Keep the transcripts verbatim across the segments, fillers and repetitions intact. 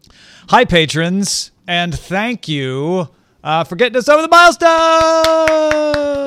Hi, patrons, and thank you uh, for getting us over the milestone.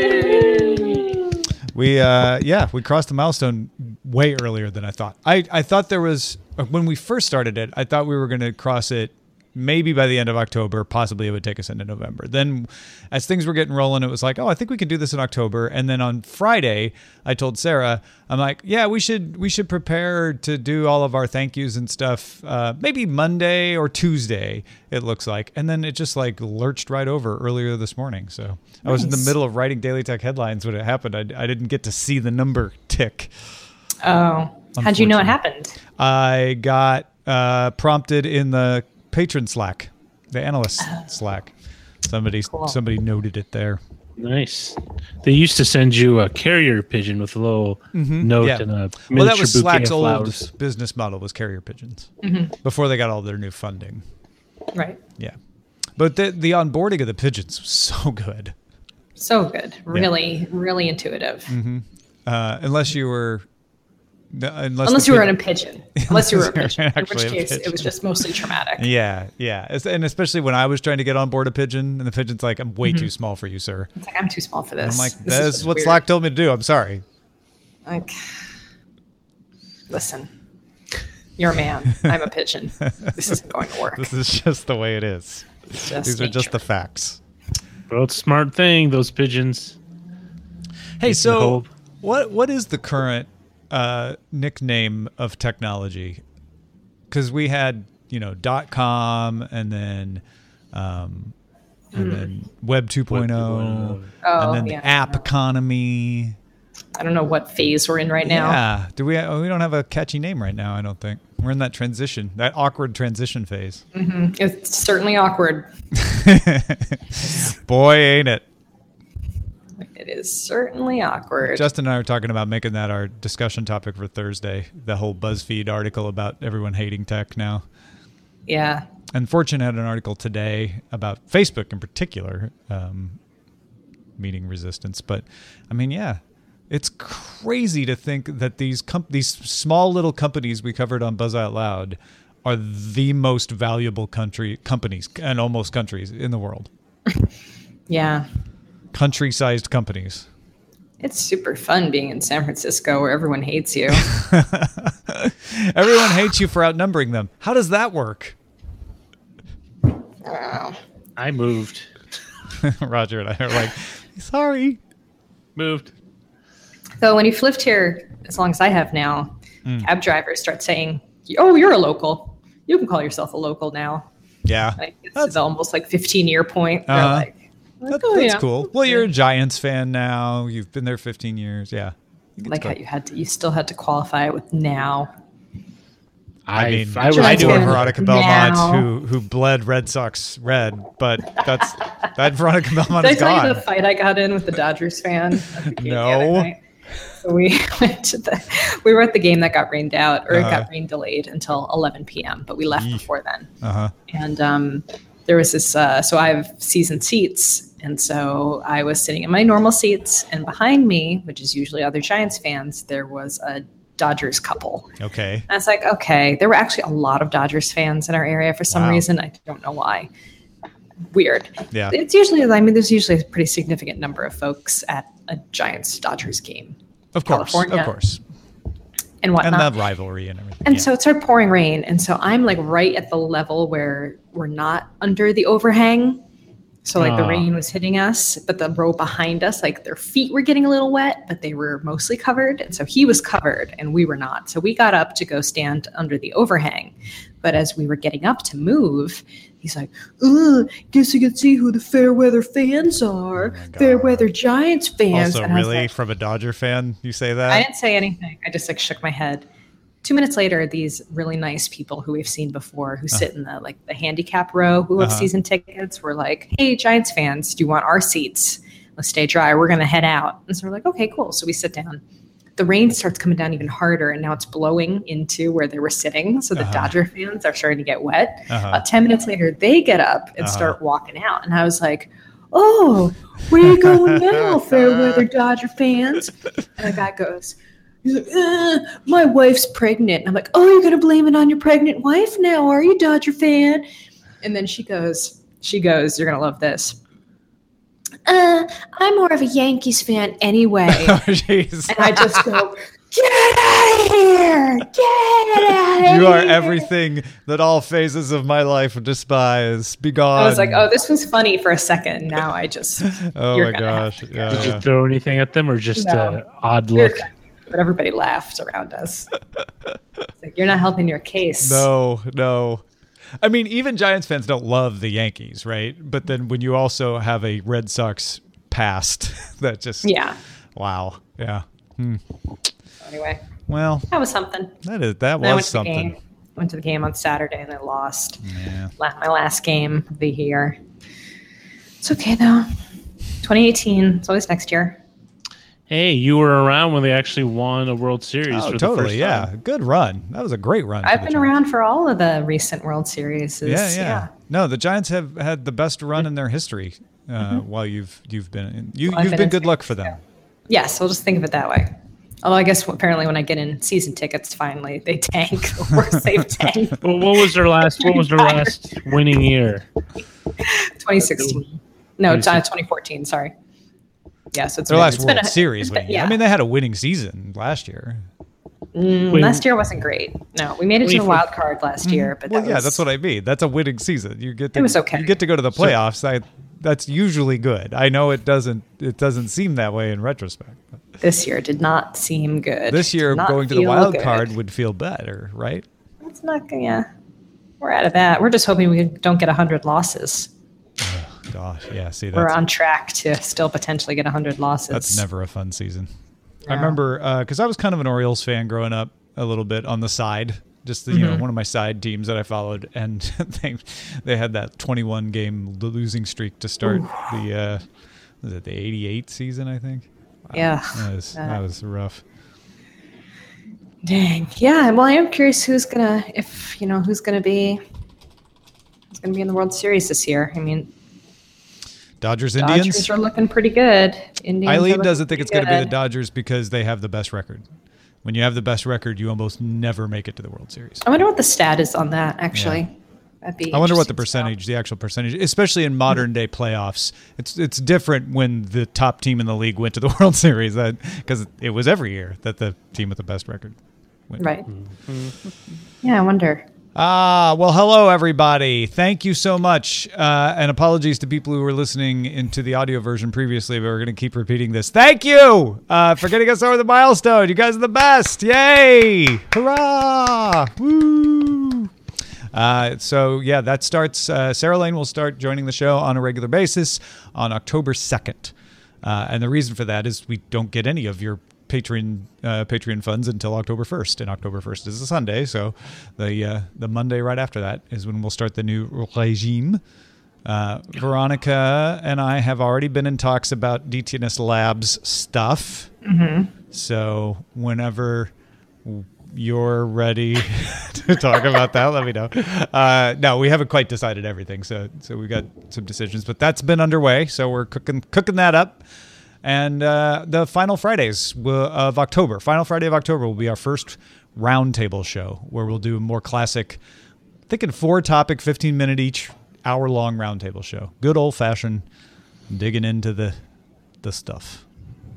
Yay! We, uh, yeah, we crossed the milestone way earlier than I thought. I, I thought there was, when we first started it, I thought we were going to cross it maybe by the end of October. Possibly it would take us into November. Then as things were getting rolling, it was like, oh, I think we can do this in October. And then on Friday, I told Sarah, I'm like, yeah, we should we should prepare to do all of our thank yous and stuff uh, maybe Monday or Tuesday, it looks like. And then it just like lurched right over earlier this morning. So nice. I was in the middle of writing Daily Tech headlines when it happened. I, I didn't get to see the number tick. Oh, how'd you know it happened? I got uh, prompted in the patron Slack, the analyst oh. Slack. Somebody cool. somebody noted it there. Nice. They used to send you a carrier pigeon with a little mm-hmm. note yeah. and a miniature well, that was bouquet Slack's of flowers. Old business model was carrier pigeons mm-hmm. before they got all their new funding. Right. Yeah. But the the onboarding of the pigeons was so good. So good. Really, yeah. really intuitive. Mm-hmm. Uh, unless you were Unless, Unless you pig- were in a pigeon. Unless you were a pigeon. In which case, pigeon. it was just mostly traumatic. Yeah, yeah. And especially when I was trying to get on board a pigeon, and the pigeon's like, I'm way mm-hmm. too small for you, sir. It's like, I'm too small for this. And I'm like, this that's is what weird. Slack told me to do. I'm sorry. Like, listen, you're a man. I'm a pigeon. This isn't going to work. This is just the way it is. These nature. Are just the facts. Well, it's a smart thing, those pigeons. Hey, so what what is the current Uh, nickname of technology? Because we had, you know, dot com and then um, and mm. then Web two point oh oh, and then yeah, the app economy. I don't know what phase we're in right now. Yeah, do we? Oh, we don't have a catchy name right now. I don't think we're in that transition, that awkward transition phase. Mm-hmm. It's certainly awkward. Boy, ain't it. It is certainly awkward. Justin and I were talking about making that our discussion topic for Thursday, the whole BuzzFeed article about everyone hating tech now. Yeah. And Fortune had an article today about Facebook in particular, um, meeting resistance. But, I mean, yeah, it's crazy to think that these com- these small little companies we covered on Buzz Out Loud are the most valuable country companies and almost countries in the world. Yeah. Country-sized companies. It's super fun being in San Francisco where everyone hates you. Everyone hates you for outnumbering them. How does that work? Oh. I moved. Roger and I are like, sorry. Moved. So when you've lived here as long as I have now, mm. cab drivers start saying, oh, you're a local. You can call yourself a local now. Yeah. Like, it's that's almost like fifteen-year point. They're uh-huh. like, That, oh, that's yeah. cool. Well, you're a Giants fan now. You've been there fifteen years. Yeah. Like how you had to, you still had to qualify it with now. I mean, I, was I knew a Veronica Belmont who who bled Red Sox red, but that's that Veronica Belmont Did is I tell gone. you the fight I got in with the Dodgers fan? No. So we went to the, we were at the game that got rained out, or uh-huh. it got rain delayed until eleven p.m., but we left Eesh. before then. Uh-huh. And um, there was this, uh, so I have season seats. And so I was sitting in my normal seats, and behind me, which is usually other Giants fans, there was a Dodgers couple. Okay. And I was like, okay, there were actually a lot of Dodgers fans in our area for some wow. reason. I don't know why. Weird. Yeah. It's usually, I mean, there's usually a pretty significant number of folks at a Giants Dodgers game. Of course. California, of course. And whatnot. And that rivalry and everything. And yeah. so it started pouring rain. And so I'm like right at the level where we're not under the overhang. So like uh. the rain was hitting us, but the row behind us, like their feet were getting a little wet, but they were mostly covered. And so he was covered and we were not. So we got up to go stand under the overhang. But as we were getting up to move, he's like, oh, guess you can see who the Fairweather fans are. Oh Fairweather Giants fans. Also, and really, like, from a Dodger fan, you say that? I didn't say anything. I just like shook my head. Two minutes later, these really nice people who we've seen before, who uh-huh. sit in the like the handicap row, who have uh-huh. season tickets, were like, "Hey, Giants fans, do you want our seats? Let's stay dry. We're gonna head out." And so we're like, "Okay, cool." So we sit down. The rain starts coming down even harder, and now it's blowing into where they were sitting. So the uh-huh. Dodger fans are starting to get wet. Uh-huh. About ten minutes later, they get up and uh-huh. start walking out, and I was like, "Oh, where you going now, Fairweather Dodger fans?" And the guy goes, He's like, uh, my wife's pregnant. And I'm like, oh, you're going to blame it on your pregnant wife now, are you, Dodger fan? And then she goes, she goes, you're going to love this. Uh, I'm more of a Yankees fan anyway. Oh, jeez. And I just go, get out of here! Get out of here! You are everything that all phases of my life despise. Be gone. I was like, oh, this was funny for a second. Now I just. Oh my gosh. Yeah. Did you throw anything at them or just an No. odd You're look? kind of- But everybody laughed around us. It's like, you're not helping your case. No, no. I mean, even Giants fans don't love the Yankees, right? But then when you also have a Red Sox past, that just. Yeah. Wow. Yeah. Hmm. Anyway, Well, that was something. that is that Then I was went to the something. game. Went to the game on Saturday and I lost. Yeah. La- My last game of the year. It's okay though. twenty eighteen. It's always next year. Hey, you were around when they actually won a World Series Oh, for the totally. first Yeah. time. Good run. That was a great run. for I've the been Giants. around for all of the recent World Series. Yeah, yeah, No, the Giants have had the best run in their history uh, Mm-hmm. while you've you've been in. You Well, I've you've been been in good San luck for them. Yes, we'll just think of it that way. Although I guess apparently when I get in season tickets, finally they tank. The worst they've tanked. Well, what was their last? What was their last winning year? twenty sixteen. No, it's, uh, twenty fourteen. Sorry. Yeah, so it's Their been, last it's World been a, Series it's been- winning. year. yeah. I mean, they had a winning season last year. Mm, Wait, last year wasn't great. No, we made it wait to the for- wild card last year, but Well, that yeah, was, that's what I mean. That's a winning season. You get to, It was okay. You get to go to the playoffs. I, that's usually good. I know it doesn't. It doesn't seem that way in retrospect. But this year did not seem good. this year, Did not going to the feel wild good. card would feel better, right? It's not. Yeah, we're out of that. We're just hoping we don't get a hundred losses. Gosh, yeah. See, We're that's on track to still potentially get a hundred losses. that's never a fun season. I No. remember because I was kind of an Orioles fan growing up, a little bit on the side. Just the, you Mm-hmm. know, one of my side teams that I followed, and they they had that twenty-one game losing streak to start the uh, was it the eighty-eight season? I think. Yeah. That was, that was rough. Dang. Yeah. Well, I am curious who's gonna, if you know, who's gonna be, who's gonna be in the World Series this year. I mean, Dodgers, Dodgers Indians. are looking pretty good. Indians are Eileen looking doesn't think pretty it's going to be the good. Dodgers because they have the best record. When you have the best record, you almost never make it to the World Series. I wonder what the stat is on that. Actually, that'd be. I wonder what the interesting to know. percentage, the actual percentage, especially in modern day playoffs. It's it's different when the top team in the league went to the World Series, that because it was every year that the team with the best record went. Right. Yeah, I wonder. Ah, well, hello, everybody. Thank you so much. Uh, and apologies to people who were listening into the audio version previously, but we're going to keep repeating this. Thank you uh, for getting us over the milestone. You guys are the best. Yay. Hurrah. Woo. Uh, so, yeah, that starts. Uh, Sarah Lane will start joining the show on a regular basis on October second. Uh, and the reason for that is we don't get any of your Patreon uh, Patreon funds until October first, and October first is a Sunday, so the uh, the Monday right after that is when we'll start the new regime. Uh, Veronica and I have already been in talks about D T N S Labs stuff, Mm-hmm. so whenever you're ready to talk about that, let me know. Uh, no, we haven't quite decided everything, so so we got some decisions, but that's been underway, so we're cooking cooking that up. And uh, the final Fridays will, of October, final Friday of October will be our first roundtable show where we'll do a more classic, thinking four topic, fifteen minute each, hour long roundtable show. Good old fashioned digging into the the stuff.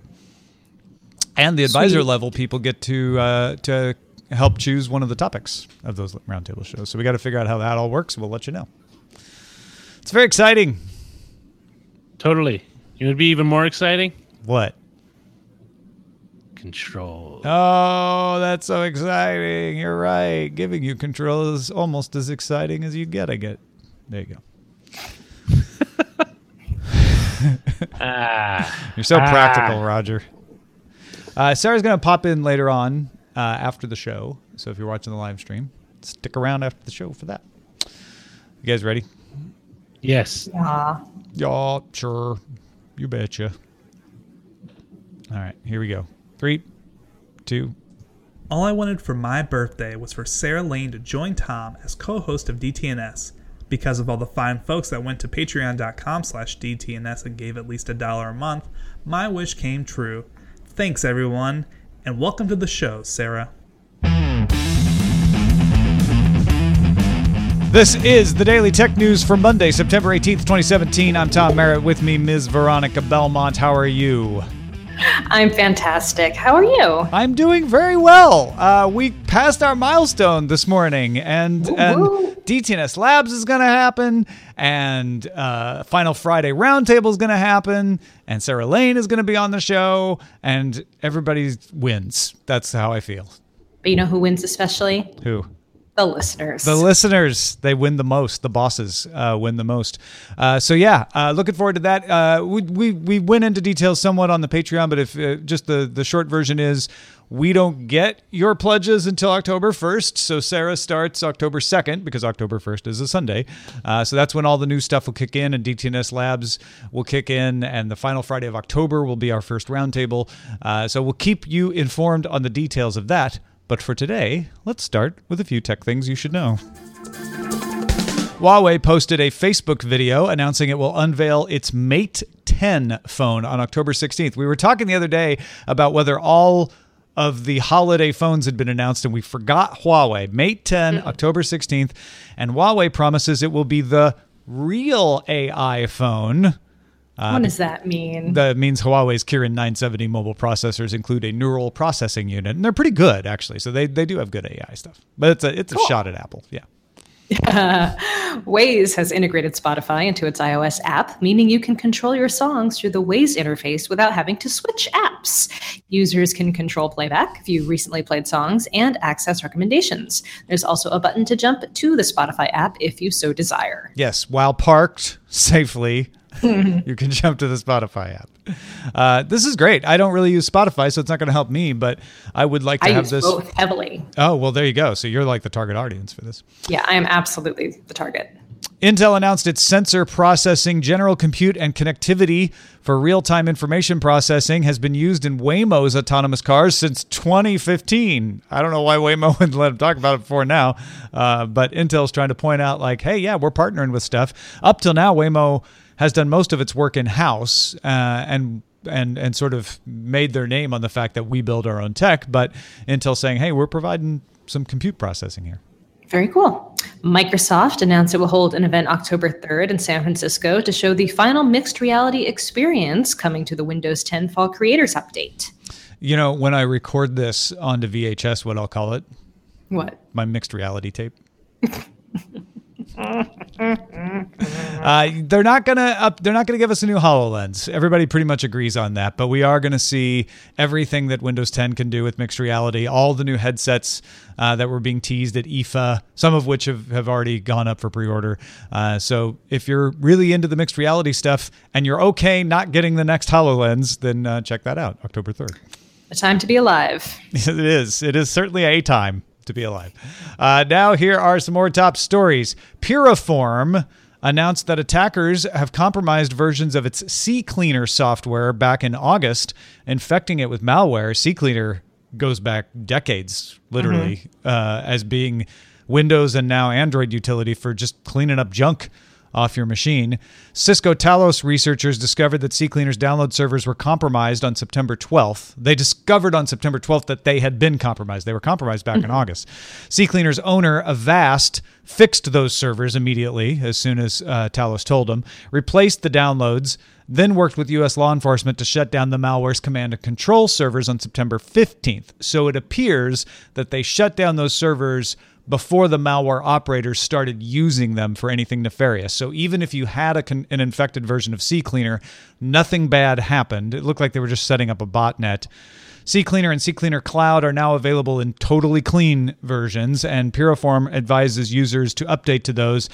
And the advisor Sweet. level people get to uh, to help choose one of the topics of those roundtable shows. So we got to figure out how that all works. We'll let you know. It's very exciting. Totally. It would be even more exciting. What? Control. Oh, that's so exciting. You're right. Giving you control is almost as exciting as you get. I get. There you go. ah. You're so Ah. practical, Roger. Uh, Sarah's going to pop in later on uh, after the show. So if you're watching the live stream, stick around after the show for that. You guys ready? Yes. Yeah. Yeah, sure. You betcha. All right, here we go. Three, two. All I wanted for my birthday was for Sarah Lane to join Tom as co-host of D T N S. Because of all the fine folks that went to patreon.com slash DTNS and gave at least a dollar a month, my wish came true. Thanks, everyone. And welcome to the show, Sarah. This is the Daily Tech News for Monday, September eighteenth, twenty seventeen. I'm Tom Merritt. With me, Miz Veronica Belmont. How are you? I'm fantastic. How are you? I'm doing very well. Uh, we passed our milestone this morning, and, and D T N S Labs is going to happen, and uh, Final Friday Roundtable is going to happen, and Sarah Lane is going to be on the show, and everybody wins. That's how I feel. But you know who wins especially? Who? The listeners. The listeners, they win the most. The bosses uh, win the most. Uh, so yeah, uh, looking forward to that. Uh, we, we we went into details somewhat on the Patreon, but if uh, just the, the short version is we don't get your pledges until October first. So Sarah starts October second because October first is a Sunday. Uh, so that's when all the new stuff will kick in and D T N S Labs will kick in. And the final Friday of October will be our first roundtable. Uh, so we'll keep you informed on the details of that. But for today, let's start with a few tech things you should know. Huawei posted a Facebook video announcing it will unveil its Mate ten phone on October sixteenth. We were talking the other day about whether all of the holiday phones had been announced, and we forgot Huawei. Mate ten, mm-hmm. October sixteenth, and Huawei promises it will be the real A I phone. Uh, what does that mean? That means Huawei's Kirin nine seventy mobile processors include a neural processing unit, and they're pretty good, actually. So they, they do have good A I stuff. But it's a it's a cool. shot at Apple, yeah. Waze has integrated Spotify into its iOS app, meaning you can control your songs through the Waze interface without having to switch apps. Users can control playback, view recently played songs, and access recommendations. There's also a button to jump to the Spotify app if you so desire. Yes, while parked safely, you can jump to the Spotify app. Uh, this is great. I don't really use Spotify, so it's not going to help me, but I would like to I have use this. both heavily. Oh, well, there you go. So you're like the target audience for this. Yeah, I am absolutely the target. Intel announced its sensor processing, general compute, and connectivity for real-time information processing has been used in Waymo's autonomous cars since twenty fifteen. I don't know why Waymo wouldn't let them talk about it before now, uh, but Intel's trying to point out, like, hey, yeah, we're partnering with stuff. Up till now, Waymo has done most of its work in-house uh, and and and sort of made their name on the fact that we build our own tech, but Intel saying, hey, we're providing some compute processing here. Very cool. Microsoft announced it will hold an event October third in San Francisco to show the final mixed reality experience coming to the Windows ten Fall Creators Update. You know, when I record this onto V H S, what I'll call it? What? My mixed reality tape. uh, they're not gonna up. They're not gonna give us a new HoloLens. Everybody pretty much agrees on that. But we are gonna see everything that Windows ten can do with mixed reality. All the new headsets uh, that were being teased at I F A, some of which have, have already gone up for pre-order. Uh, so if you're really into the mixed reality stuff and you're okay not getting the next HoloLens, then uh, check that out. October third. A time to be alive. It is. It is certainly a time to be alive. Uh, now here are some more top stories. Piriform announced that attackers have compromised versions of its CCleaner software back in August, infecting it with malware. CCleaner goes back decades, literally, mm-hmm. uh, as being Windows and now Android utility for just cleaning up junk off your machine. Cisco Talos researchers discovered that CCleaner's download servers were compromised on September twelfth. They discovered on September twelfth that they had been compromised. They were compromised back in August. CCleaner's owner, Avast, fixed those servers immediately as soon as uh, Talos told them, replaced the downloads, then worked with U S law enforcement to shut down the malware's command and control servers on September fifteenth. So it appears that they shut down those servers before the malware operators started using them for anything nefarious. So even if you had a con- an infected version of CCleaner, nothing bad happened. It looked like they were just setting up a botnet. CCleaner and CCleaner Cloud are now available in totally clean versions, and Piriform advises users to update to those,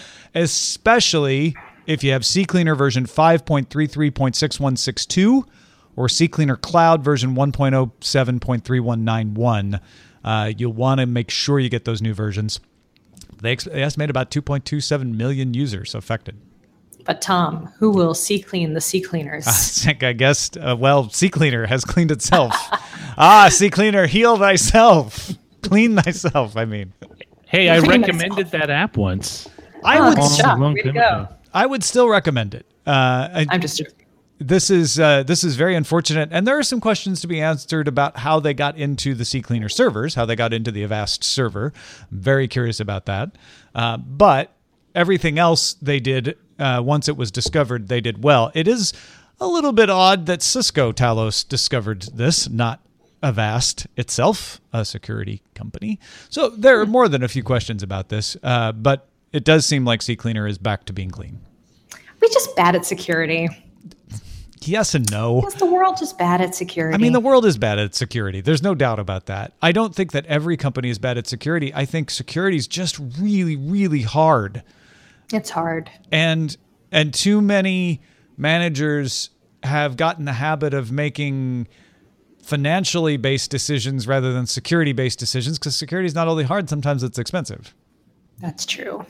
especially if you have CCleaner version five point thirty-three point six one six two or CCleaner Cloud version one point oh seven point three one nine one. Uh, you'll want to make sure you get those new versions. They, ex- they estimate about two point two seven million users affected. But Tom, who will CClean the CCleaners? I think, I guess, uh, well, CCleaner has cleaned itself. ah, CCleaner, heal thyself. Clean thyself, I mean. Hey, I recommended that app once. I oh, would good job. Way to go. I would still recommend it. Uh, I, I'm just joking. this is uh, this is very unfortunate, and there are some questions to be answered about how they got into the CCleaner servers, how they got into the Avast server. I'm very curious about that. Uh, but everything else they did, uh, once it was discovered, they did well. It is a little bit odd that Cisco Talos discovered this, not Avast itself, a security company. So there are more than a few questions about this, uh, but it does seem like CCleaner is back to being clean. We're just bad at security. Yes and no. Is the world just bad at security? I mean, the world is bad at security. There's no doubt about that. I don't think that every company is bad at security. I think security is just really, really hard. It's hard. And and too many managers have gotten the habit of making financially based decisions rather than security based decisions, because security is not only hard, sometimes it's expensive. That's true.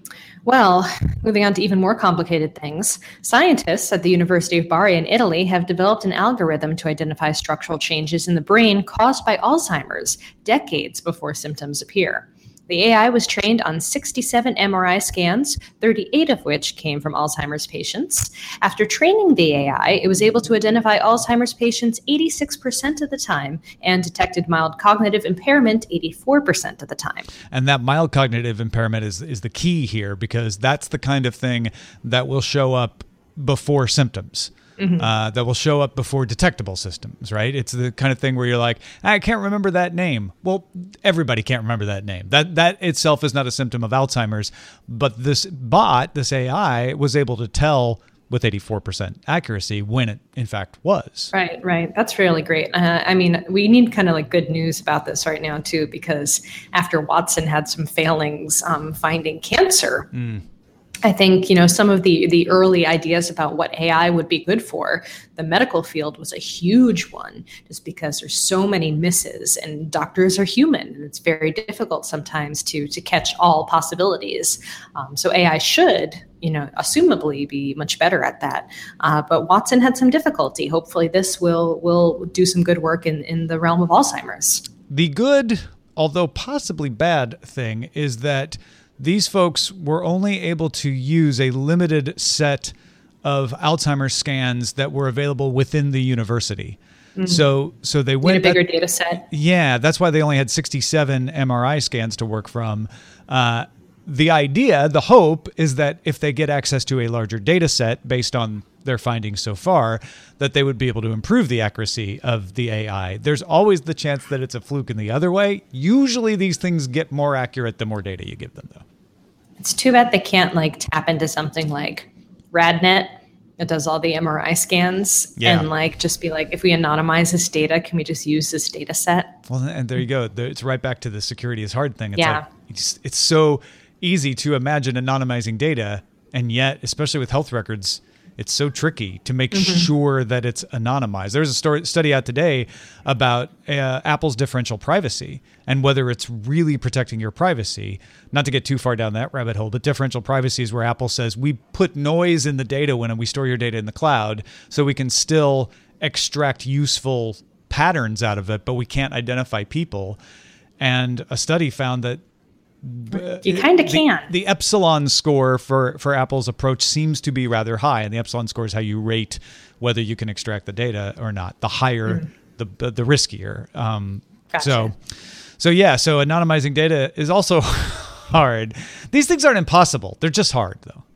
Well, moving on to even more complicated things, scientists at the University of Bari in Italy have developed an algorithm to identify structural changes in the brain caused by Alzheimer's decades before symptoms appear. The A I was trained on sixty-seven M R I scans, thirty-eight of which came from Alzheimer's patients. After training the A I, it was able to identify Alzheimer's patients eighty-six percent of the time and detected mild cognitive impairment eighty-four percent of the time. And that mild cognitive impairment is, is the key here, because that's the kind of thing that will show up before symptoms. Mm-hmm. Uh, that will show up before detectable systems, right? It's the kind of thing where you're like, I can't remember that name. Well, everybody can't remember that name. That that itself is not a symptom of Alzheimer's, but this bot, this A I, was able to tell with eighty-four percent accuracy when it in fact was. Right, right. That's really great. Uh, I mean, we need kind of like good news about this right now too, because after Watson had some failings um, finding cancer, mm. I think, you know, some of the the early ideas about what A I would be good for, the medical field was a huge one, just because there's so many misses and doctors are human and it's very difficult sometimes to to catch all possibilities. Um, so A I should, you know, assumably be much better at that. Uh, but Watson had some difficulty. Hopefully this will will do some good work in, in the realm of Alzheimer's. The good, although possibly bad thing is that these folks were only able to use a limited set of Alzheimer's scans that were available within the university. Mm-hmm. So, so they went Need a bigger that, data set. Yeah, that's why they only had sixty-seven M R I scans to work from. Uh, the idea, the hope, is that if they get access to a larger data set based on their findings so far, that they would be able to improve the accuracy of the A I. There's always the chance that it's a fluke in the other way. Usually these things get more accurate the more data you give them, though. It's too bad they can't like tap into something like RadNet that does all the M R I scans yeah. and like just be like, if we anonymize this data, can we just use this data set? Well, and there you go. It's right back to the security is hard thing. It's yeah. like, it's, it's so easy to imagine anonymizing data, and yet, especially with health records, it's so tricky to make mm-hmm. sure that it's anonymized. There's a story, study out today about uh, Apple's differential privacy and whether it's really protecting your privacy. Not to get too far down that rabbit hole, but differential privacy is where Apple says we put noise in the data when we store your data in the cloud so we can still extract useful patterns out of it, but we can't identify people. And a study found that you kind of can. The, the epsilon score for, for Apple's approach seems to be rather high, and the epsilon score is how you rate whether you can extract the data or not. The higher, mm. the the riskier. Um, gotcha. So, so yeah. So anonymizing data is also hard. These things aren't impossible. They're just hard, though.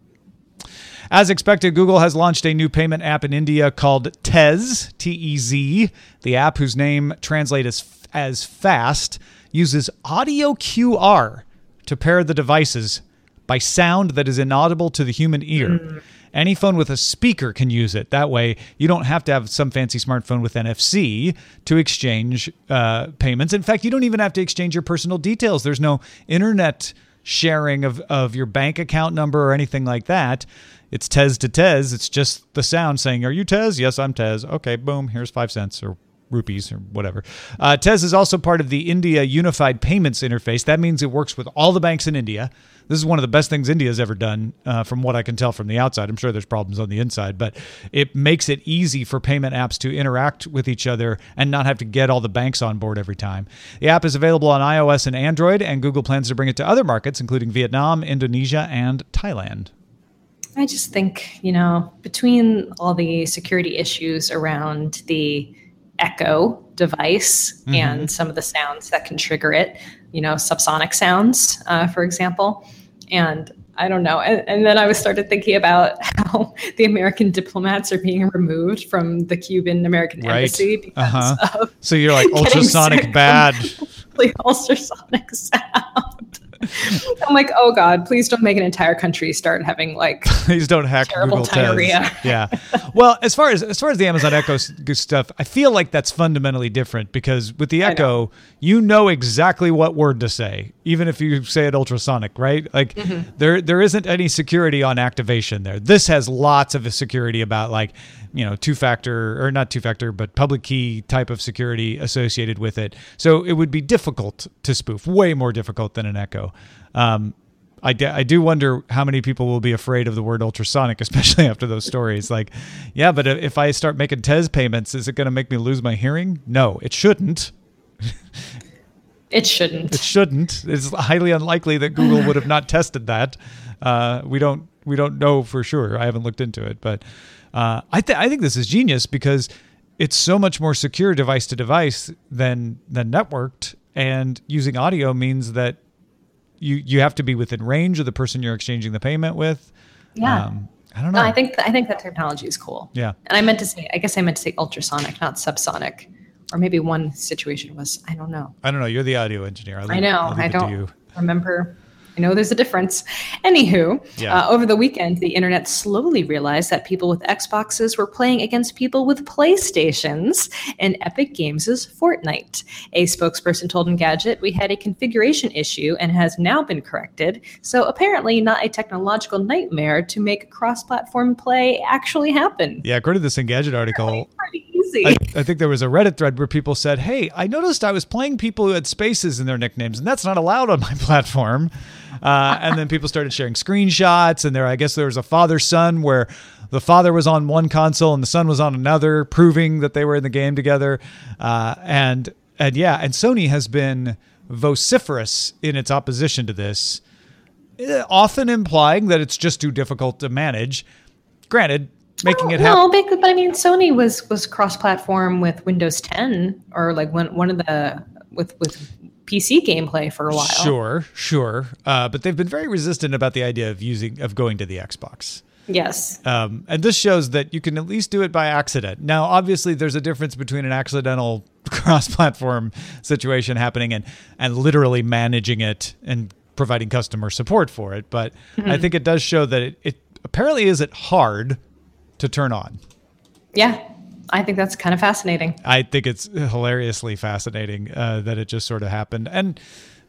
As expected, Google has launched a new payment app in India called Tez, T E Z. The app, whose name translates as, as fast, uses audio Q R to pair the devices by sound that is inaudible to the human ear. Mm. Any phone with a speaker can use it. That way, you don't have to have some fancy smartphone with N F C to exchange uh, payments. In fact, you don't even have to exchange your personal details. There's no internet sharing of, of your bank account number or anything like that. It's Tez to Tez. It's just the sound saying, "Are you Tez?" "Yes, I'm Tez." "Okay, boom, here's five cents or rupees or whatever." Uh, Tez is also part of the India Unified Payments Interface. That means it works with all the banks in India. This is one of the best things India's ever done, uh, from what I can tell from the outside. I'm sure there's problems on the inside, but it makes it easy for payment apps to interact with each other and not have to get all the banks on board every time. The app is available on iOS and Android, and Google plans to bring it to other markets, including Vietnam, Indonesia, and Thailand. I just think, you know, between all the security issues around the Echo device mm-hmm. and some of the sounds that can trigger it, you know, subsonic sounds, uh, for example, and I don't know. And, and then I was started thinking about how the American diplomats are being removed from the Cuban American right. embassy because uh-huh. of so you're like ultrasonic bad. Ultrasonic sound. I'm like, oh God, please don't make an entire country start having like please don't hack terrible Google diarrhea. Tez. Yeah. Well, as far as as far as the Amazon Echo stuff, I feel like that's fundamentally different because with the Echo, know. you know exactly what word to say, even if you say it ultrasonic, right? Like mm-hmm. there there isn't any security on activation there. This has lots of security about like, you know, two-factor or not two-factor, but public key type of security associated with it. So it would be difficult to spoof, way more difficult than an Echo. Um, I, d- I do wonder how many people will be afraid of the word ultrasonic, especially after those stories. Like, yeah, but if I start making Tez payments, is it going to make me lose my hearing? No, it shouldn't. It shouldn't. It shouldn't. It's highly unlikely that Google would have not tested that. Uh, we don't we don't know for sure. I haven't looked into it, but uh, I th- I think this is genius because it's so much more secure device to device than than networked, and using audio means that you you have to be within range of the person you're exchanging the payment with. Yeah. Um, I don't know. No, I think I think that technology is cool. Yeah. And I meant to say, I guess I meant to say ultrasonic, not subsonic. Or maybe one situation was, I don't know. I don't know. You're the audio engineer. I know. I don't remember. I know there's a difference. Anywho, yeah. uh, over the weekend, the internet slowly realized that people with Xboxes were playing against people with PlayStations in Epic Games' Fortnite. A spokesperson told Engadget, "We had a configuration issue and has now been corrected. So apparently not a technological nightmare to make cross-platform play actually happen." Yeah, according to this Engadget article, pretty easy. I, I think there was a Reddit thread where people said, "Hey, I noticed I was playing people who had spaces in their nicknames, and that's not allowed on my platform." Uh, and then people started sharing screenshots, and there, I guess there was a father-son where the father was on one console and the son was on another, proving that they were in the game together. Uh, and and yeah, and Sony has been vociferous in its opposition to this, often implying that it's just too difficult to manage. Granted, making it happen. No, but I mean, Sony was was cross-platform with Windows ten, or like one one of the with with. P C gameplay for a while. Sure, sure. Uh, but they've been very resistant about the idea of using of going to the Xbox. Yes. Um, and this shows that you can at least do it by accident. Now, obviously, there's a difference between an accidental cross-platform situation happening and, and literally managing it and providing customer support for it. But mm-hmm. I think it does show that it, it apparently isn't hard to turn on. Yeah. I think that's kind of fascinating. I think it's hilariously fascinating uh, that it just sort of happened. And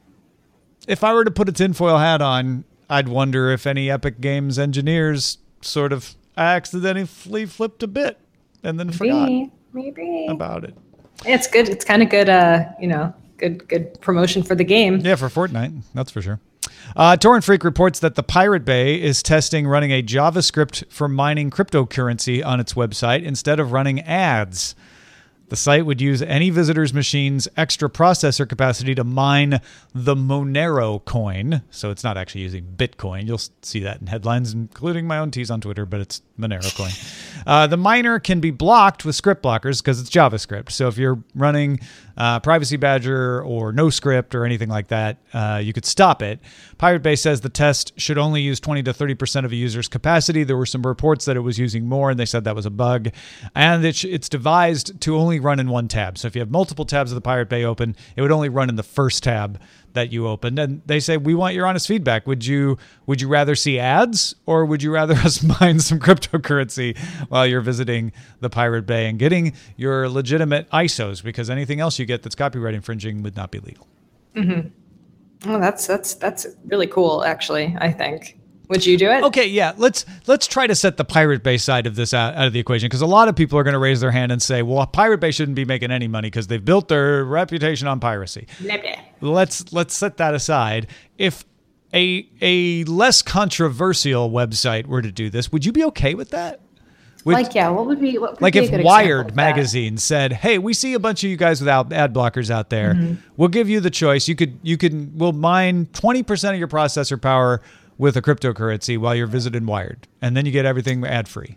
if I were to put a tinfoil hat on, I'd wonder if any Epic Games engineers sort of accidentally flipped a bit and then forgot maybe, maybe. about it. It's good. It's kind of good, uh, you know, good good promotion for the game. Yeah, for Fortnite. That's for sure. Uh, Torrent Freak reports that the Pirate Bay is testing running a JavaScript for mining cryptocurrency on its website instead of running ads. The site would use any visitor's machine's extra processor capacity to mine the Monero coin. So it's not actually using Bitcoin. You'll see that in headlines, including my own tease on Twitter, but it's Monero coin. Uh, the miner can be blocked with script blockers because it's JavaScript. So if you're running uh, Privacy Badger or NoScript or anything like that, uh, you could stop it. Pirate Bay says the test should only use twenty to thirty percent of a user's capacity. There were some reports that it was using more, and they said that was a bug. And it sh- it's devised to only run in one tab. So if you have multiple tabs of the Pirate Bay open, it would only run in the first tab that you opened. And they say, we want your honest feedback. Would you would you rather see ads, or would you rather us mine some cryptocurrency while you're visiting the Pirate Bay and getting your legitimate I S Os? Because anything else you get that's copyright infringing would not be legal. Mm-hmm. Well, that's that's that's really cool, actually, I think. Would you do it? Okay, yeah. Let's let's try to set the Pirate Bay side of this out, out of the equation, because a lot of people are going to raise their hand and say, well, Pirate Bay shouldn't be making any money because they've built their reputation on piracy. Blah, blah. Let's let's set that aside. If a a less controversial website were to do this, would you be okay with that? Would, like, yeah, what would be what would like be a if good Wired magazine said, "Hey, we see a bunch of you guys without ad blockers out there. Mm-hmm. We'll give you the choice. You could you can we'll mine twenty percent of your processor power, with a cryptocurrency while you're visiting Wired, and then you get everything ad free.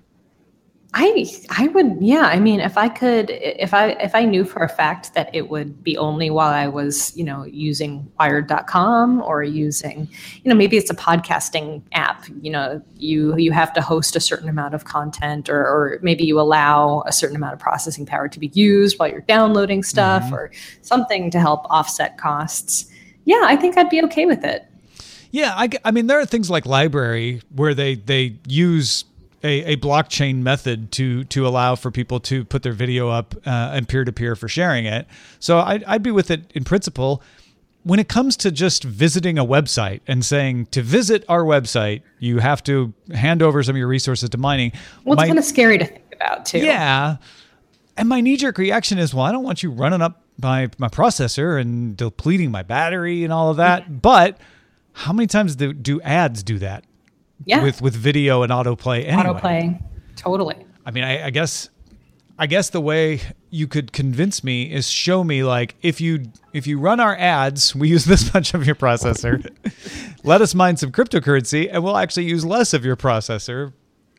I I would yeah I mean if I could if I if I knew for a fact that it would be only while I was you know using wired dot com or using you know maybe it's a podcasting app, you know you you have to host a certain amount of content, or or maybe you allow a certain amount of processing power to be used while you're downloading stuff, mm-hmm. or something to help offset costs. Yeah, I think I'd be okay with it. Yeah, I, I mean there are things like Library where they they use A, a blockchain method to to allow for people to put their video up uh, and peer-to-peer for sharing it. So I'd, I'd be with it in principle. When it comes to just visiting a website and saying to visit our website, you have to hand over some of your resources to mining. Well, it's kind of scary to think about too. Yeah. And my knee-jerk reaction is, well, I don't want you running up my, my processor and depleting my battery and all of that. Mm-hmm. But how many times do, do ads do that? Yeah. With with video and autoplay anyway. Autoplay, totally. I mean, I, I guess, I guess the way you could convince me is show me like if you if you run our ads, we use this much of your processor. Let us mine some cryptocurrency, and we'll actually use less of your processor,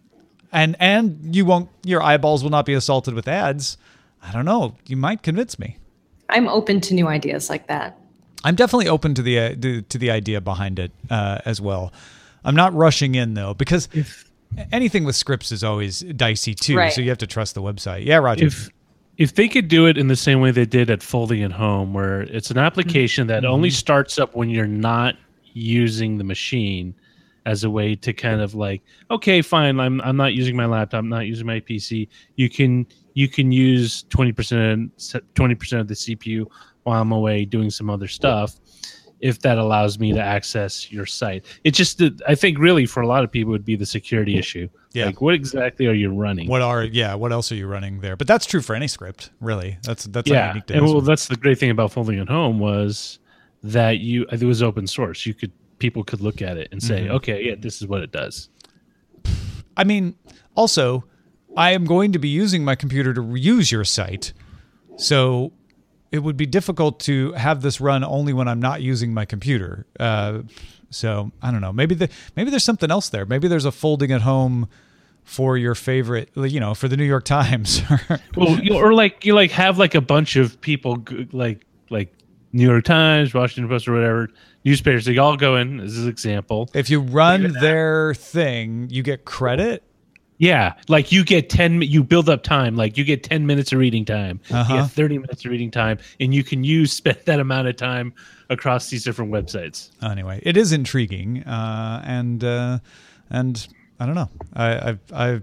and and you won't your eyeballs will not be assaulted with ads. I don't know. You might convince me. I'm open to new ideas like that. I'm definitely open to the uh, to, to the idea behind it uh, as well. I'm not rushing in, though, because if, anything with scripts is always dicey, too. Right. So you have to trust the website. Yeah, Roger. If, if they could do it in the same way they did at Folding at Home, where it's an application that mm-hmm. only starts up when you're not using the machine as a way to kind of like, okay, fine, I'm I'm not using my laptop, I'm not using my P C. You can you can use twenty percent twenty percent of the C P U while I'm away doing some other stuff, if that allows me to access your site. It just, I think really for a lot of people would be the security issue. Yeah. Like what exactly are you running? What are, yeah, what else are you running there? But that's true for any script, really. That's, that's yeah. unique to and well, that's the great thing about Folding at Home was that you, it was open source. You could, people could look at it and say, mm-hmm. okay, yeah, this is what it does. I mean, also, I am going to be using my computer to reuse your site. So it would be difficult to have this run only when I'm not using my computer. Uh, so I don't know. Maybe the maybe there's something else there. Maybe there's a Folding at Home for your favorite, you know, for the New York Times. Well, you, or like you like have like a bunch of people like like New York Times, Washington Post, or whatever newspapers. They all go in as an example. If you run their thing, you get credit. Yeah, like you get ten, you build up time. Like you get ten minutes of reading time, uh-huh. you get thirty minutes of reading time, and you can use spend that amount of time across these different websites. Anyway, it is intriguing, uh, and uh, and I don't know. I I I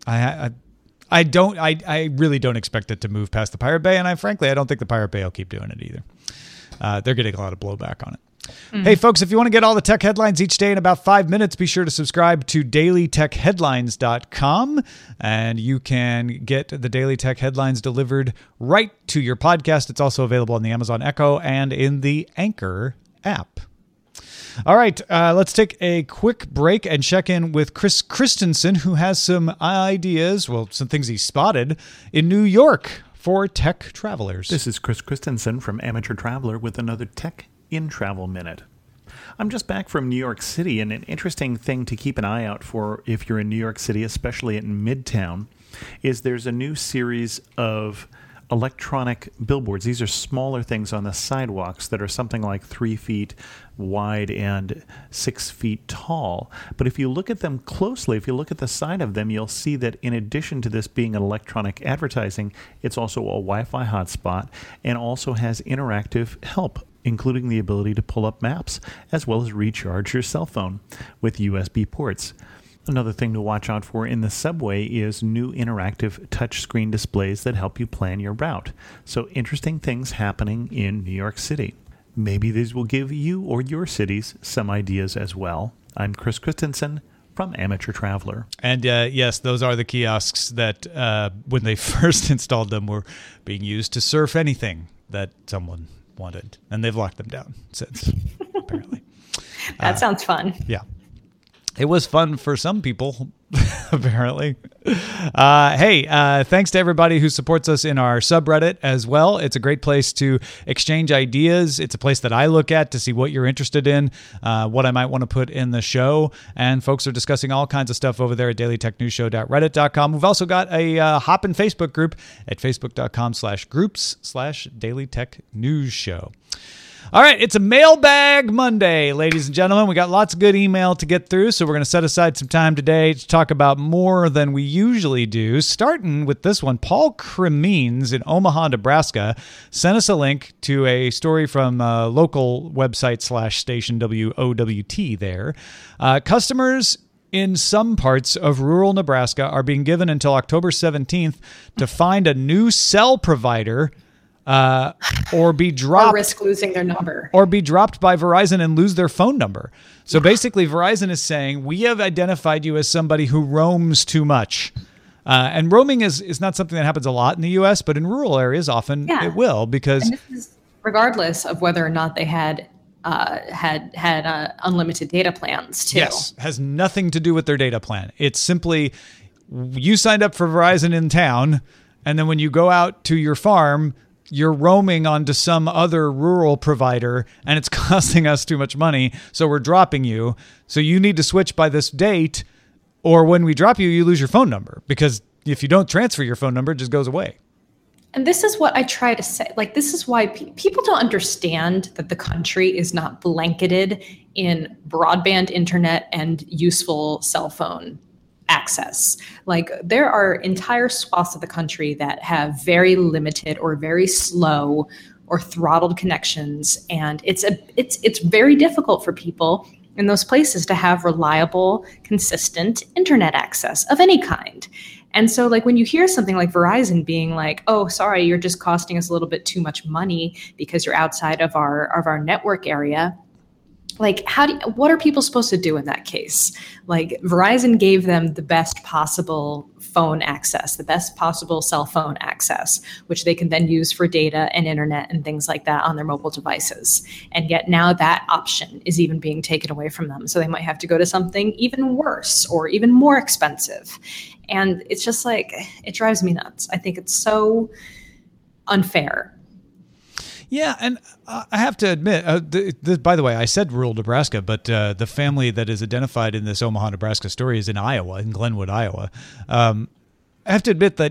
I, I don't. I, I really don't expect it to move past the Pirate Bay, and I frankly I don't think the Pirate Bay will keep doing it either. Uh, they're getting a lot of blowback on it. Mm-hmm. Hey, folks, if you want to get all the tech headlines each day in about five minutes, be sure to subscribe to daily tech headlines dot com, and you can get the Daily Tech Headlines delivered right to your podcast. It's also available on the Amazon Echo and in the Anchor app. All right, uh, let's take a quick break and check in with Chris Christensen, who has some ideas, well, some things he spotted in New York for tech travelers. This is Chris Christensen from Amateur Traveler with another Tech in Travel Minute. I'm just back from New York City, and an interesting thing to keep an eye out for if you're in New York City, especially in Midtown, is there's a new series of electronic billboards. These are smaller things on the sidewalks that are something like three feet wide and six feet tall. But if you look at them closely, if you look at the side of them, you'll see that in addition to this being electronic advertising, it's also a Wi-Fi hotspot and also has interactive help, including the ability to pull up maps, as well as recharge your cell phone with U S B ports. Another thing to watch out for in the subway is new interactive touchscreen displays that help you plan your route. So interesting things happening in New York City. Maybe these will give you or your cities some ideas as well. I'm Chris Christensen from Amateur Traveler. And uh, yes, those are the kiosks that uh, when they first installed them were being used to surf anything that someone wanted. And they've locked them down since, apparently. That uh, sounds fun. Yeah. It was fun for some people, apparently. Uh, hey, uh, thanks to everybody who supports us in our subreddit as well. It's a great place to exchange ideas. It's a place that I look at to see what you're interested in, uh, what I might want to put in the show. And folks are discussing all kinds of stuff over there at daily tech news show dot reddit dot com. We've also got a uh, Hopin Facebook group at facebook.com slash groups slash daily tech news show. All right, it's a Mailbag Monday, ladies and gentlemen. We got lots of good email to get through, so we're going to set aside some time today to talk about more than we usually do. Starting with this one, Paul Cremines in Omaha, Nebraska, sent us a link to a story from a local website slash station W O W T there. Uh, customers in some parts of rural Nebraska are being given until October seventeenth to find a new cell provider Uh, or be dropped, or risk losing their number, or be dropped by Verizon and lose their phone number. So basically, Verizon is saying we have identified you as somebody who roams too much, uh, and roaming is is not something that happens a lot in the U S, but in rural areas, often yeah. it will because and this is regardless of whether or not they had uh, had had uh, unlimited data plans too. Yes, has nothing to do with their data plan. It's simply you signed up for Verizon in town, and then when you go out to your farm, you're roaming onto some other rural provider and it's costing us too much money. So we're dropping you. So you need to switch by this date, or when we drop you, you lose your phone number, because if you don't transfer your phone number, it just goes away. And this is what I try to say. Like, this is why pe- people don't understand that the country is not blanketed in broadband internet and useful cell phone access. Like, there are entire swaths of the country that have very limited or very slow or throttled connections, and it's a it's it's very difficult for people in those places to have reliable, consistent internet access of any kind. And so, like, when you hear something like Verizon being like, "Oh, sorry, you're just costing us a little bit too much money because you're outside of our of our network area," like, how do you, what are people supposed to do in that case? Like, Verizon gave them the best possible phone access, the best possible cell phone access, which they can then use for data and internet and things like that on their mobile devices. And yet now that option is even being taken away from them. So they might have to go to something even worse or even more expensive. And it's just like, it drives me nuts. I think it's so unfair. Yeah, and uh, I have to admit, uh, th- th- by the way, I said rural Nebraska, but uh, the family that is identified in this Omaha, Nebraska story is in Iowa, in Glenwood, Iowa. Um, I have to admit that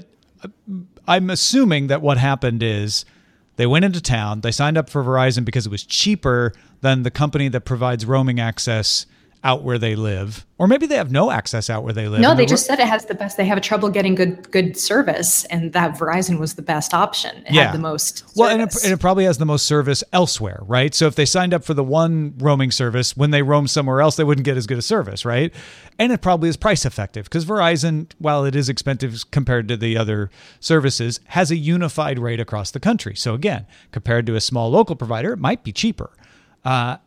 I'm assuming that what happened is they went into town, they signed up for Verizon because it was cheaper than the company that provides roaming access out where they live. Or maybe they have no access out where they live. No, they just said it has the best. They have trouble getting good good service, and that Verizon was the best option. It yeah. had the most service. Well, and it, and it probably has the most service elsewhere, right? So if they signed up for the one roaming service, when they roam somewhere else, they wouldn't get as good a service, right? And it probably is price effective because Verizon, while it is expensive compared to the other services, has a unified rate across the country. So again, compared to a small local provider, it might be cheaper. Uh,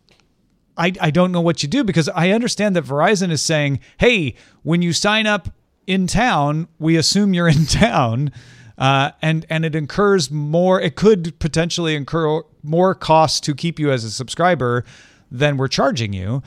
I, I don't know what you do, because I understand that Verizon is saying, hey, when you sign up in town, we assume you're in town, uh, and, and it incurs more, it could potentially incur more costs to keep you as a subscriber than we're charging you.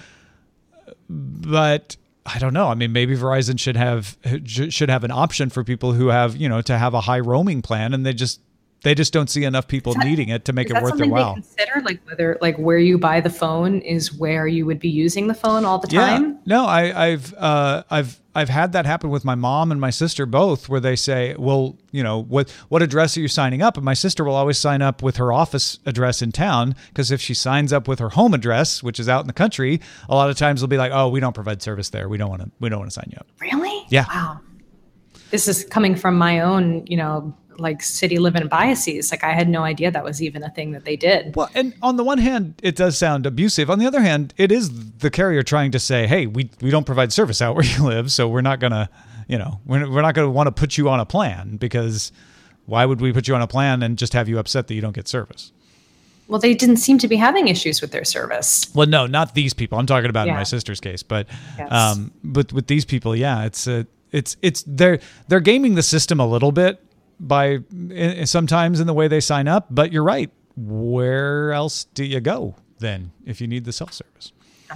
But I don't know. I mean, maybe Verizon should have should have an option for people who have, you know, to have a high roaming plan, and they just They just don't see enough people that, needing it to make it worth their while. They consider, like, whether, like, where you buy the phone is where you would be using the phone all the time? Yeah. No, I, I've uh, I've I've had that happen with my mom and my sister both, where they say, well, you know, what what address are you signing up? And my sister will always sign up with her office address in town, because if she signs up with her home address, which is out in the country, a lot of times they'll be like, oh, we don't provide service there. We don't want to we don't want to sign you up. Really? Yeah. Wow. This is coming from my own, you know, like city living biases. Like, I had no idea that was even a thing that they did. Well, and on the one hand, it does sound abusive. On the other hand, it is the carrier trying to say, hey, we, we don't provide service out where you live, so we're not going to, you know, we're, we're not going to want to put you on a plan, because why would we put you on a plan and just have you upset that you don't get service? Well, they didn't seem to be having issues with their service. Well, no, not these people. I'm talking about yeah. in my sister's case, but yes. um, but with these people, yeah, it's a, it's it's they're they're gaming the system a little bit by in, sometimes in the way they sign up. But you're right. Where else do you go then if you need the cell service?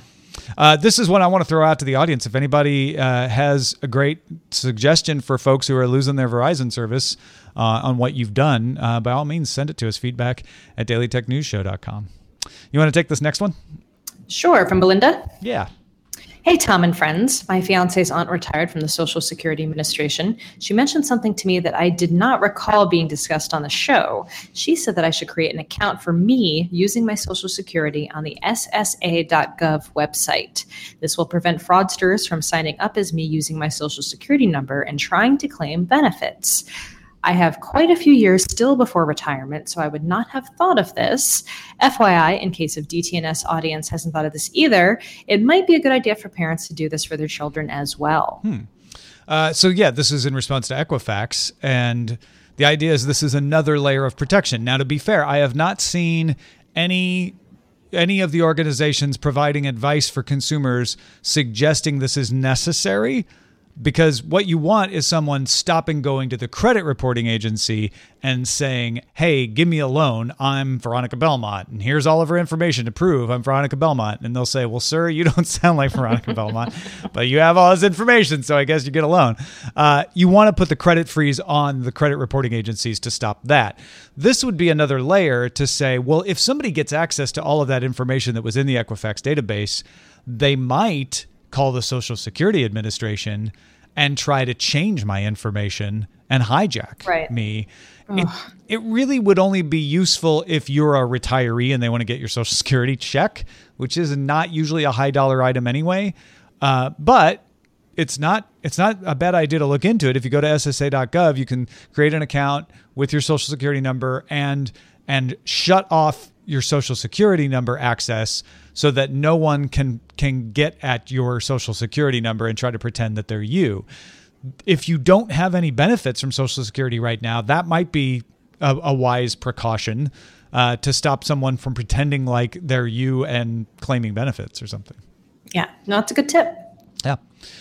Uh, this is one I want to throw out to the audience. If anybody uh, has a great suggestion for folks who are losing their Verizon service uh, on what you've done, uh, by all means, send it to us. Feedback at daily tech news show dot com. You want to take this next one? Sure. From Belinda? Yeah. Hey, Tom and friends. My fiance's aunt retired from the Social Security Administration. She mentioned something to me that I did not recall being discussed on the show. She said that I should create an account for me using my Social Security on the S S A dot gov website. This will prevent fraudsters from signing up as me using my Social Security number and trying to claim benefits. I have quite a few years still before retirement, so I would not have thought of this. F Y I, in case of D T N S audience hasn't thought of this either, it might be a good idea for parents to do this for their children as well. Hmm. Uh, so yeah, this is in response to Equifax, and the idea is this is another layer of protection. Now, to be fair, I have not seen any any of the organizations providing advice for consumers suggesting this is necessary. Because what you want is someone stopping going to the credit reporting agency and saying, hey, give me a loan. I'm Veronica Belmont. And here's all of her information to prove I'm Veronica Belmont. And they'll say, well, sir, you don't sound like Veronica Belmont, but you have all this information. So I guess you get a loan. Uh, you want to put the credit freeze on the credit reporting agencies to stop that. This would be another layer to say, well, if somebody gets access to all of that information that was in the Equifax database, they might call the Social Security Administration and try to change my information and hijack right. me. It, it really would only be useful if you're a retiree and they want to get your Social Security check, which is not usually a high dollar item anyway. Uh, but it's not it's not a bad idea to look into it. If you go to S S A dot gov, you can create an account with your Social Security number and and shut off your Social Security number access so that no one can can get at your Social Security number and try to pretend that they're you. If you don't have any benefits from Social Security right now, that might be a, a wise precaution uh, to stop someone from pretending like they're you and claiming benefits or something. Yeah, no, that's a good tip. Yeah.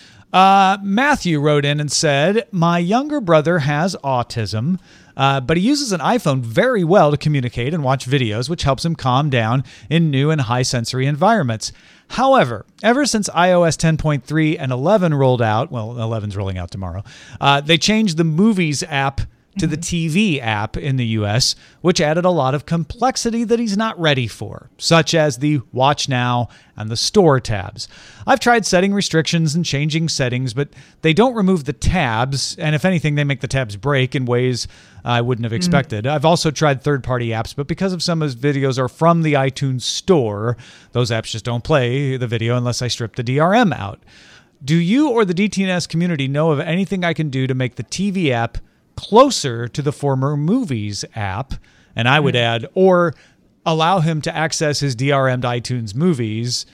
Uh, Matthew wrote in and said, my younger brother has autism, uh, but he uses an iPhone very well to communicate and watch videos, which helps him calm down in new and high sensory environments. However, ever since i O S ten point three and eleven rolled out, well, eleven's rolling out tomorrow, uh, they changed the Movies app to the T V app in the U S, which added a lot of complexity that he's not ready for, such as the Watch Now and the Store tabs. I've tried setting restrictions and changing settings, but they don't remove the tabs, and if anything, they make the tabs break in ways I wouldn't have expected. Mm. I've also tried third-party apps, but because of some of his videos are from the iTunes Store, those apps just don't play the video unless I strip the D R M out. Do you or the D T N S community know of anything I can do to make the T V app closer to the former Movies app? And I would add, or allow him to access his D R M'd iTunes movies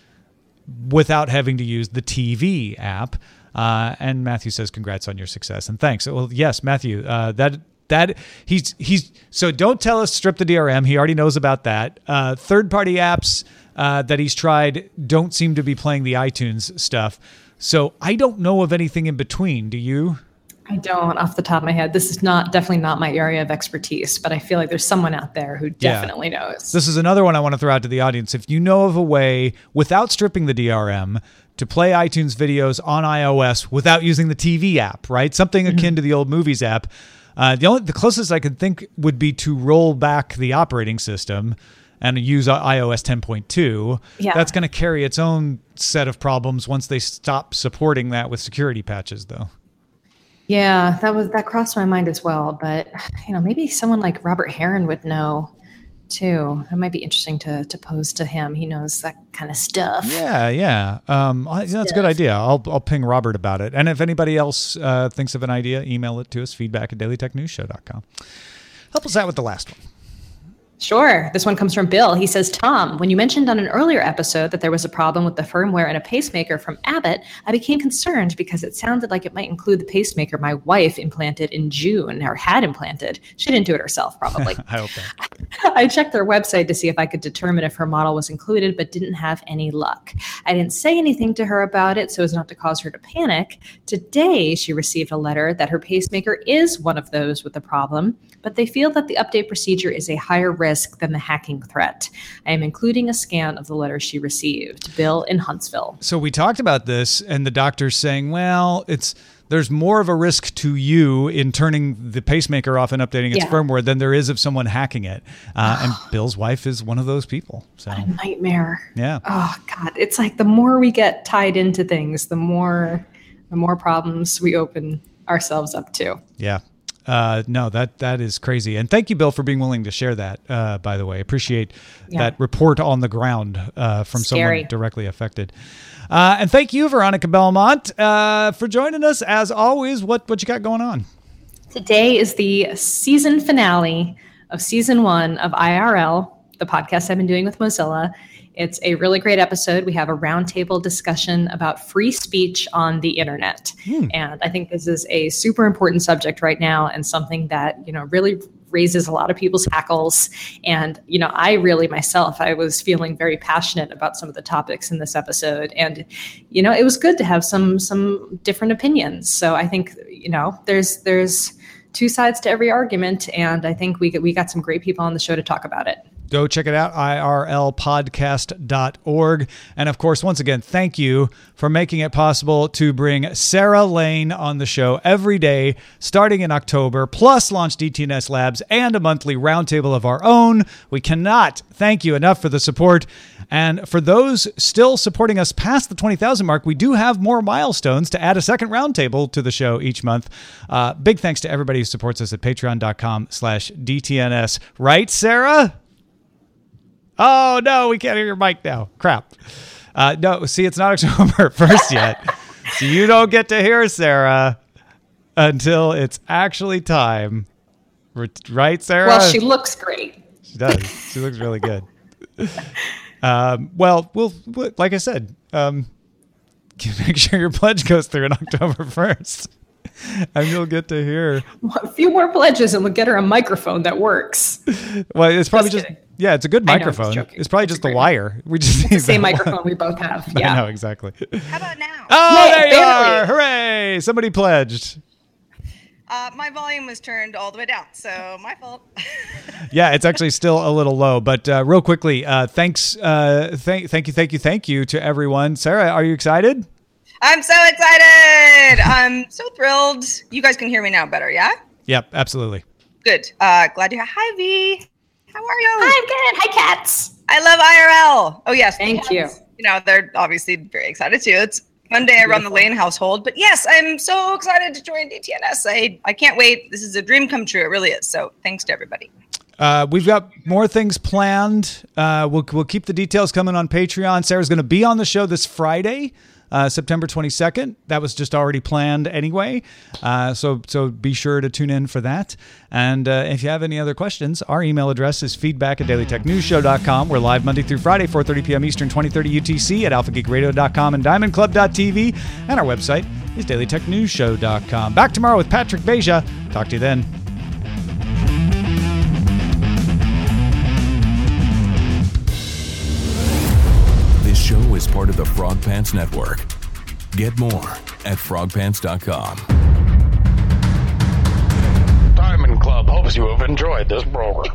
without having to use the T V app. Uh, and Matthew says, congrats on your success and thanks. Well, yes, Matthew, uh, that, that he's, he's, so don't tell us strip the D R M. He already knows about that. Uh, third-party apps uh, that he's tried don't seem to be playing the iTunes stuff. So I don't know of anything in between. Do you? I don't off the top of my head. This is not definitely not my area of expertise, but I feel like there's someone out there who definitely yeah. knows. This is another one I want to throw out to the audience. If you know of a way without stripping the D R M to play iTunes videos on iOS without using the T V app, right? Something mm-hmm. akin to the old Movies app. Uh, the only the closest I could think would be to roll back the operating system and use i O S ten point two. Yeah. That's going to carry its own set of problems once they stop supporting that with security patches, though. Yeah, that was that crossed my mind as well. But you know, maybe someone like Robert Heron would know too. It might be interesting to to pose to him. He knows that kind of stuff. Yeah, yeah. Um, I, that's a good idea. I'll I'll ping Robert about it. And if anybody else uh, thinks of an idea, email it to us. Feedback at daily tech news show dot com. Help us out with the last one. Sure. This one comes from Bill. He says, Tom, when you mentioned on an earlier episode that there was a problem with the firmware in a pacemaker from Abbott, I became concerned because it sounded like it might include the pacemaker my wife implanted in June or had implanted. She didn't do it herself, probably. I hope so. I checked their website to see if I could determine if her model was included, but didn't have any luck. I didn't say anything to her about it so as not to cause her to panic. Today, she received a letter that her pacemaker is one of those with the problem, but they feel that the update procedure is a higher risk risk than the hacking threat. I am including a scan of the letter she received. Bill in Huntsville. So we talked about this, and the doctor's saying, well, it's there's more of a risk to you in turning the pacemaker off and updating its Yeah. firmware than there is of someone hacking it. Uh, and Bill's wife is one of those people. So A nightmare. yeah. Oh God, it's like the more we get tied into things, the more the more problems we open ourselves up to. Yeah. Uh, no, that that is crazy. And thank you, Bill, for being willing to share that, uh, by the way. Appreciate Yeah. that report on the ground uh, from Scary. someone directly affected. Uh, and thank you, Veronica Belmont, uh, for joining us. As always, what, what you got going on? Today is the season finale of season one of I R L, the podcast I've been doing with Mozilla. It's a really great episode. We have a roundtable discussion about free speech on the internet. Hmm. And I think this is a super important subject right now and something that, you know, really raises a lot of people's hackles. And, you know, I really myself, I was feeling very passionate about some of the topics in this episode. And, you know, it was good to have some some different opinions. So I think, you know, there's there's two sides to every argument. And I think we we got some great people on the show to talk about it. Go check it out, I R L podcast dot org. And of course, once again, thank you for making it possible to bring Sarah Lane on the show every day, starting in October, plus launch D T N S Labs and a monthly roundtable of our own. We cannot thank you enough for the support. And for those still supporting us past the twenty thousand mark, we do have more milestones to add a second roundtable to the show each month. Uh, big thanks to everybody who supports us at patreon dot com slash D T N S. Right, Sarah? Oh, no, we can't hear your mic now. Crap. Uh, no, see, it's not October first yet. So you don't get to hear Sarah until it's actually time. Right, Sarah? Well, she looks great. She does. She looks really good. Um, well, we'll, like I said, um, make sure your pledge goes through on October first. And you'll get to hear. A few more pledges and we'll get her a microphone that works. Well, it's probably Just just, kidding. yeah, it's a good I know, just microphone. joking. It's probably It's just a the great wire. We just It's the need same that microphone we both have. Yeah. I know, exactly. How about now? Oh, Yay, there you barely. are. Hooray. Somebody pledged. Uh, my volume was turned all the way down, so my fault. Yeah, it's actually still a little low, but uh, real quickly, uh, thanks, uh, thank, thank you, thank you, thank you to everyone. Sarah, are you excited? I'm so excited. I'm so thrilled. You guys can hear me now better, yeah? Yep, absolutely. Good. Uh, glad to have. Hi, V. How are you? I'm good. Hi, cats. I love I R L. Oh, yes. Thank cats. you. You know, they're obviously very excited too. It's Monday I run the Lane household, but yes, I'm so excited to join D T N S. I, I can't wait. This is a dream come true. It really is. So thanks to everybody. Uh, we've got more things planned. Uh, we'll we'll keep the details coming on Patreon. Sarah's going to be on the show this Friday, uh, September twenty-second. That was just already planned anyway. Uh, so so be sure to tune in for that. And uh, if you have any other questions, our email address is feedback at daily tech news show dot com. We're live Monday through Friday, four thirty p.m. Eastern, twenty thirty U T C at alpha geek radio dot com and diamond club dot t v. And our website is daily tech news show dot com. Back tomorrow with Patrick Beja. Talk to you then. This show is part of the Frog Pants Network. Get more at frog pants dot com. Diamond Club hopes you have enjoyed this program.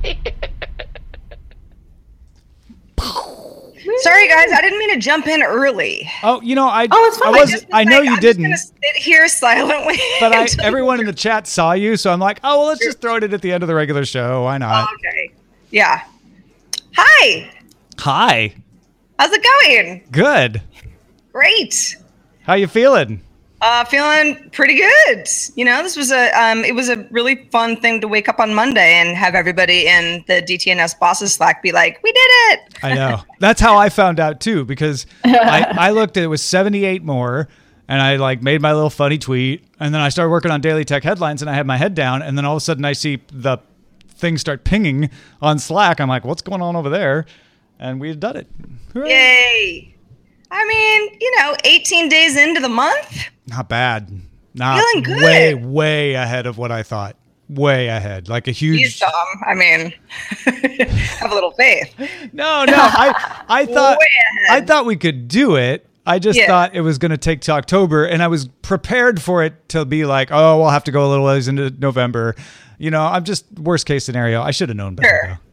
Sorry, guys. I didn't mean to jump in early. Oh, you know, I Oh, it's fine. I, was, Just I know like, you I'm didn't. Just gonna sit here silently. But I, until you- everyone in the chat saw you, so I'm like, oh, well, let's just throw it in at the end of the regular show. Why not? Okay. Yeah. Hi. Hi. How's it going? Good. Great. How you feeling? Uh, feeling pretty good. You know, this was a um, it was a really fun thing to wake up on Monday and have everybody in the D T N S bosses Slack be like, "We did it!" I know. That's how I found out too, because I, I looked at it was seventy-eight more, and I like made my little funny tweet, and then I started working on Daily Tech headlines, and I had my head down, and then all of a sudden I see the thing start pinging on Slack. I'm like, what's going on over there? And we had done it. Hooray. Yay! I mean, you know, eighteen days into the month. Not bad. Not Feeling good. way, way ahead of what I thought. Way ahead. Like a huge. Geez, Tom. I mean, have a little faith. No, no. I I thought Way I ahead. thought we could do it. I just Yeah. thought it was going to take to October, and I was prepared for it to be like, oh, we'll have to go a little ways into November. You know, I'm just worst case scenario. I should have known better. Sure.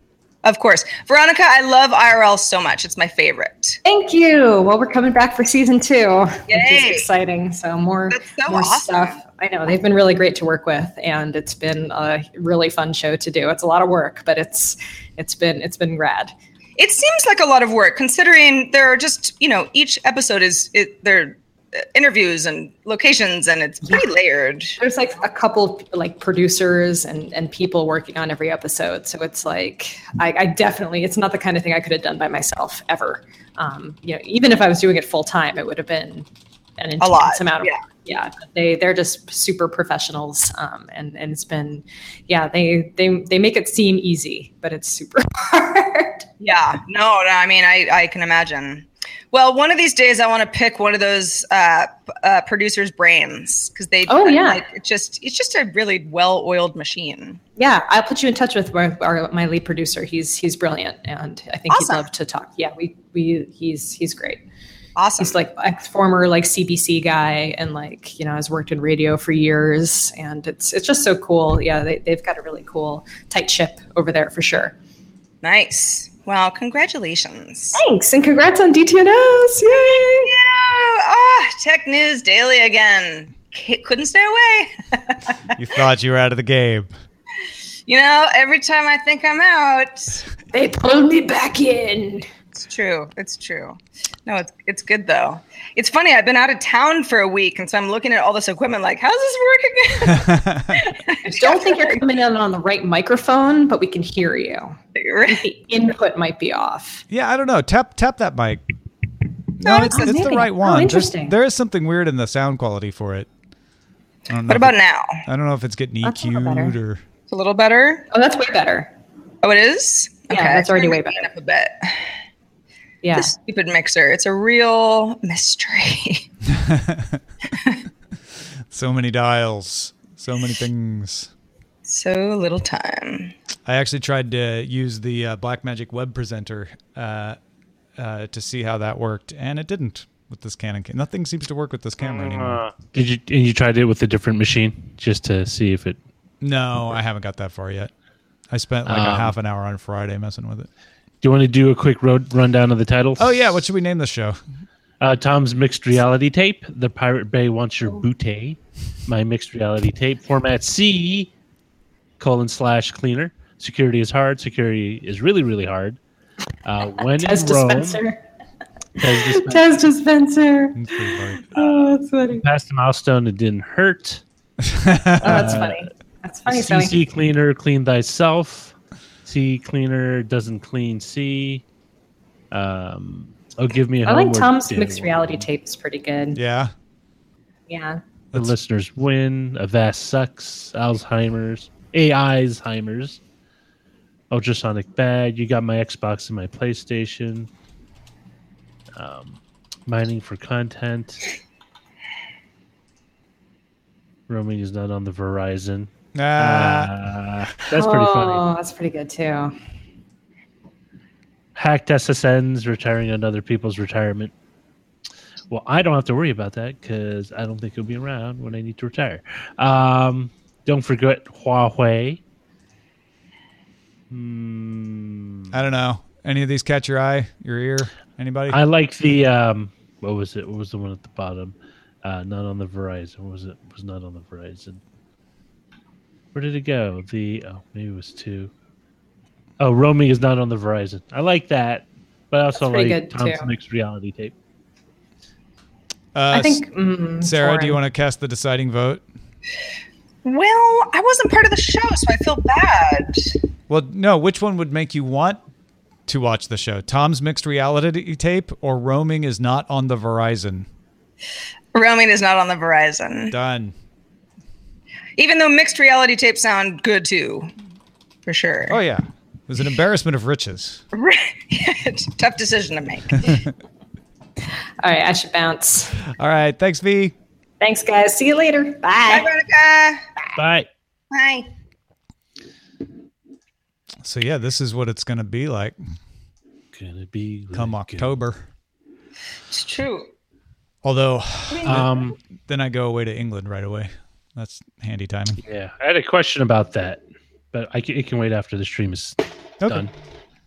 Of course. Veronica, I love I R L so much. It's my favorite. Thank you. Well, we're coming back for season two, which Yay. is exciting. So more, so more awesome. stuff. I know they've been really great to work with, and it's been a really fun show to do. It's a lot of work, but it's it's been it's been rad. It seems like a lot of work considering there are just, you know, each episode is it, they're interviews and locations, and it's pretty yeah. layered. There's like a couple like producers and, and people working on every episode. So it's like, I, I definitely, it's not the kind of thing I could have done by myself ever. Um, you know, even if I was doing it full time, it would have been an intense a lot. amount of yeah. work. Yeah, they they're just super professionals, um, and and it's been, yeah, they they they make it seem easy, but it's super hard. Yeah, no, no, I mean, I I can imagine. Well, one of these days, I want to pick one of those uh, uh, producers' brains because they. Oh yeah, like, it just it's just a really well-oiled machine. Yeah, I'll put you in touch with our, our, my lead producer. He's he's brilliant, and I think awesome. he'd love to talk. Yeah, we we he's he's great. Awesome. He's like ex former like C B C guy, and like, you know, has worked in radio for years, and it's it's just so cool. Yeah, they they've got a really cool tight ship over there for sure. Nice. Well, congratulations. Thanks, and congrats on D T N S. Yay! Yeah. Ah, Tech News Daily again. C- couldn't stay away. You thought you were out of the game. You know, every time I think I'm out, they pulled me back in. It's true. It's true. No, it's it's good though. It's funny. I've been out of town for a week, and so I'm looking at all this equipment. Like, how's this work again? I don't think you're coming in on the right microphone, but we can hear you. The input might be off. Yeah, I don't know. Tap tap that mic. No, No, it's, it's it's the maybe. right Oh, one. There's- interesting. there is something weird in the sound quality for it. I don't know What if about it- now? I don't know if it's getting That's a little EQ'd better. or. It's a little better. Oh, that's way better. Oh, it is. Yeah, that's already way Turn my better. gain Up a bit. Yeah. This stupid mixer. It's a real mystery. So many dials, so many things. So little time. I actually tried to use the uh, Blackmagic web presenter uh, uh, to see how that worked, and it didn't with this Canon. ca- Nothing seems to work with this camera anymore. Uh, did you and you tried it with a different machine just to see if it? No, I haven't got that far yet. I spent like a Um, half an hour on Friday messing with it. Do you want to do a quick road rundown of the titles? Oh yeah, what should we name the show? Uh, Tom's mixed reality tape. The Pirate Bay wants your booty. My mixed reality tape. Format C, colon slash cleaner. Security is hard. Security is really, really hard. Uh, when Test in Rome. dispenser. Test dispenser. Test dispenser. It's pretty funny. Oh, that's funny. Passed the milestone. It didn't hurt. Oh, that's funny. That's funny, C Sony. C cleaner, clean thyself. C cleaner doesn't clean C. Um, oh, give me a I like homework Tom's day. mixed reality tape is pretty good. Yeah. Yeah. The listeners win. Avast sucks. Alzheimer's. A I's Heimers. Ultrasonic bag. You got my Xbox and my PlayStation. Um, mining for content. Roaming is not on the Verizon. Ah, Uh, that's pretty oh, funny. that's pretty good too. Hacked S S Ns retiring on other people's retirement. Well, I don't have to worry about that because I don't think it'll be around when I need to retire. Um, don't forget Huawei. Hmm. I don't know. Any of these catch your eye, your ear? Anybody? I like the um, what was it? What was the one at the bottom? Uh, not on the Verizon. What was it? It was not on the Verizon. Where did it go? The oh, maybe it was two. Oh, roaming is not on the Verizon. I like that, but I also That's pretty like good, Tom's too. mixed reality tape. Uh, I think mm, Sarah, do you foreign. want to cast the deciding vote? Well, I wasn't part of the show, so I feel bad. Well, no. Which one would make you want to watch the show? Tom's mixed reality tape or roaming is not on the Verizon? Roaming is not on the Verizon. Done. Even though mixed reality tapes sound good too, for sure. Oh yeah, it was an embarrassment of riches. It's a tough decision to make. All right, I should bounce. All right, thanks, V. Thanks, guys. See you later. Bye, Bye. Veronica. Bye. Bye. So yeah, this is what it's gonna be like Gonna be come like October. It's true. Although, a- Um, then I go away to England right away. That's handy timing. yeah, I had a question about that, but I can, it can wait after the stream is Okay. done.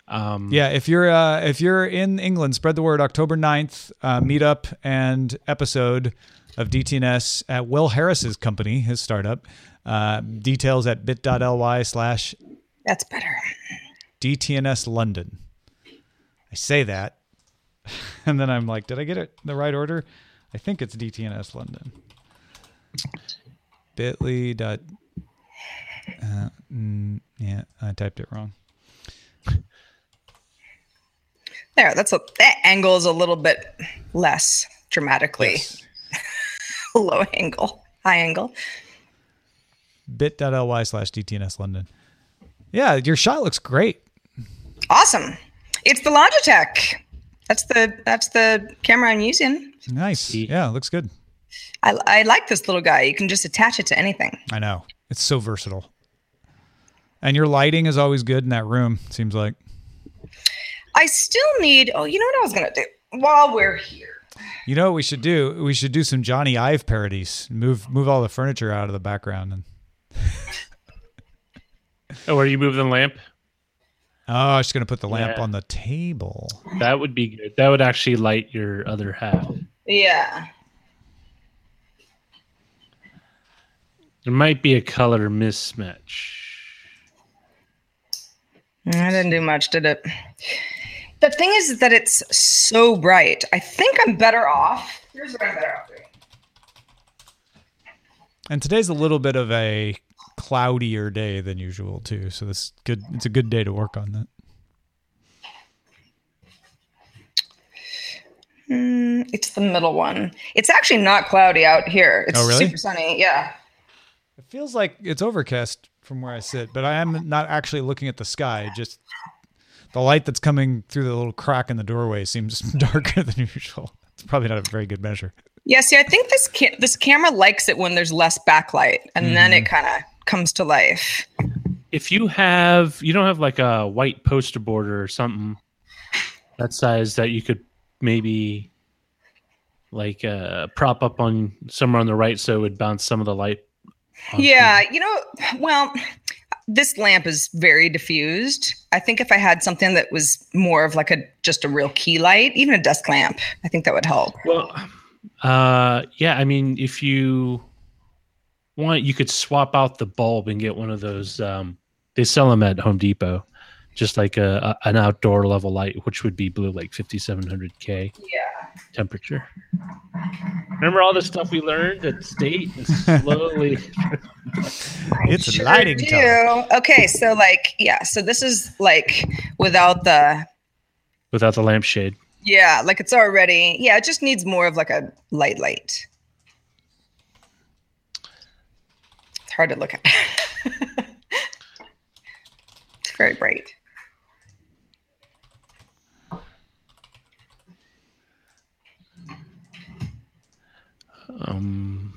Um, Yeah, if you're uh, if you're in England, spread the word. October ninth, uh, meetup and episode of D T N S at Will Harris's company, his startup. Uh, details at bit.ly slash That's better. D T N S London. I say that, and then I'm like, did I get it in the right order? I think it's D T N S London. Bitly dot. Uh, mm, yeah, I typed it wrong. There, that's a that angle is a little bit less dramatically Yes. low angle, high angle. Bit.ly slash D T N S London. Yeah, your shot looks great. Awesome. It's the Logitech. That's the that's the camera I'm using. Nice. Yeah, it looks good. I, I like this little guy. You can just attach it to anything. I know. It's so versatile. And your lighting is always good in that room, seems like. I still need. Oh, you know what I was gonna do while we're here. You know what we should do? We should do some Johnny Ive parodies. Move move all the furniture out of the background. And Oh, where you move the lamp? oh, I was just going to put the lamp Yeah. on the table. That would be good. That would actually light your other half. Yeah. There might be a color mismatch. I didn't do much, did it? The thing is, is that it's so bright. I think I'm better off. Here's what I'm better off doing. And today's a little bit of a cloudier day than usual too. So this good it's a good day to work on that. Mm, it's the middle one. It's actually not cloudy out here. It's Oh, really? super sunny. Yeah. It feels like it's overcast from where I sit, but I am not actually looking at the sky. Just the light that's coming through the little crack in the doorway seems darker than usual. It's probably not a very good measure. Yeah, see, I think this ca- this camera likes it when there's less backlight, and then it kind of comes to life. If you have, you don't have like a white poster border or something that size that you could maybe like uh, prop up on somewhere on the right so it would bounce some of the light. onto Yeah, you know, well, this lamp is very diffused. I think if I had something that was more of like a just a real key light, even a desk lamp, I think that would help. Well, uh, yeah, I mean, if you want, you could swap out the bulb and get one of those. Um, they sell them at Home Depot, just like a, a an outdoor level light, which would be blue, like fifty-seven hundred K Yeah. temperature. Remember all the stuff we learned at State? Slowly. It's Sure lighting do. time. Okay, so like, yeah, so this is like without the, Without the lampshade. yeah, like it's already, yeah, it just needs more of like a light light. It's hard to look at. It's very bright. Um,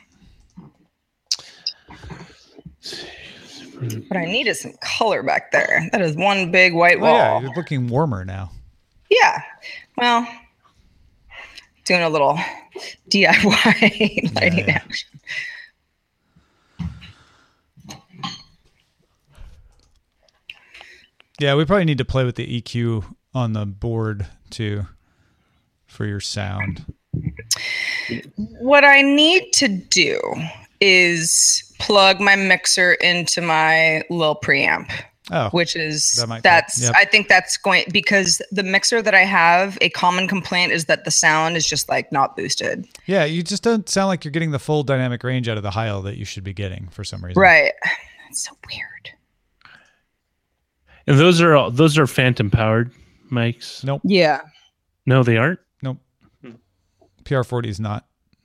What I need is some color back there. That is one big white Oh, wall. yeah, you're looking warmer now. Yeah. Well, doing a little D I Y lighting yeah. action. Yeah, we probably need to play with the E Q on the board too for your sound. What I need to do is plug my mixer into my little preamp. Oh, Which is that might- that's yep. I think that's going because the mixer that I have, a common complaint is that the sound is just like not boosted. yeah, you just don't sound like you're getting the full dynamic range out of the Heil that you should be getting for some reason. Right. It's so weird. and those are all, those are phantom powered mics. Nope. Yeah. No, they aren't. Nope. P R forty is not.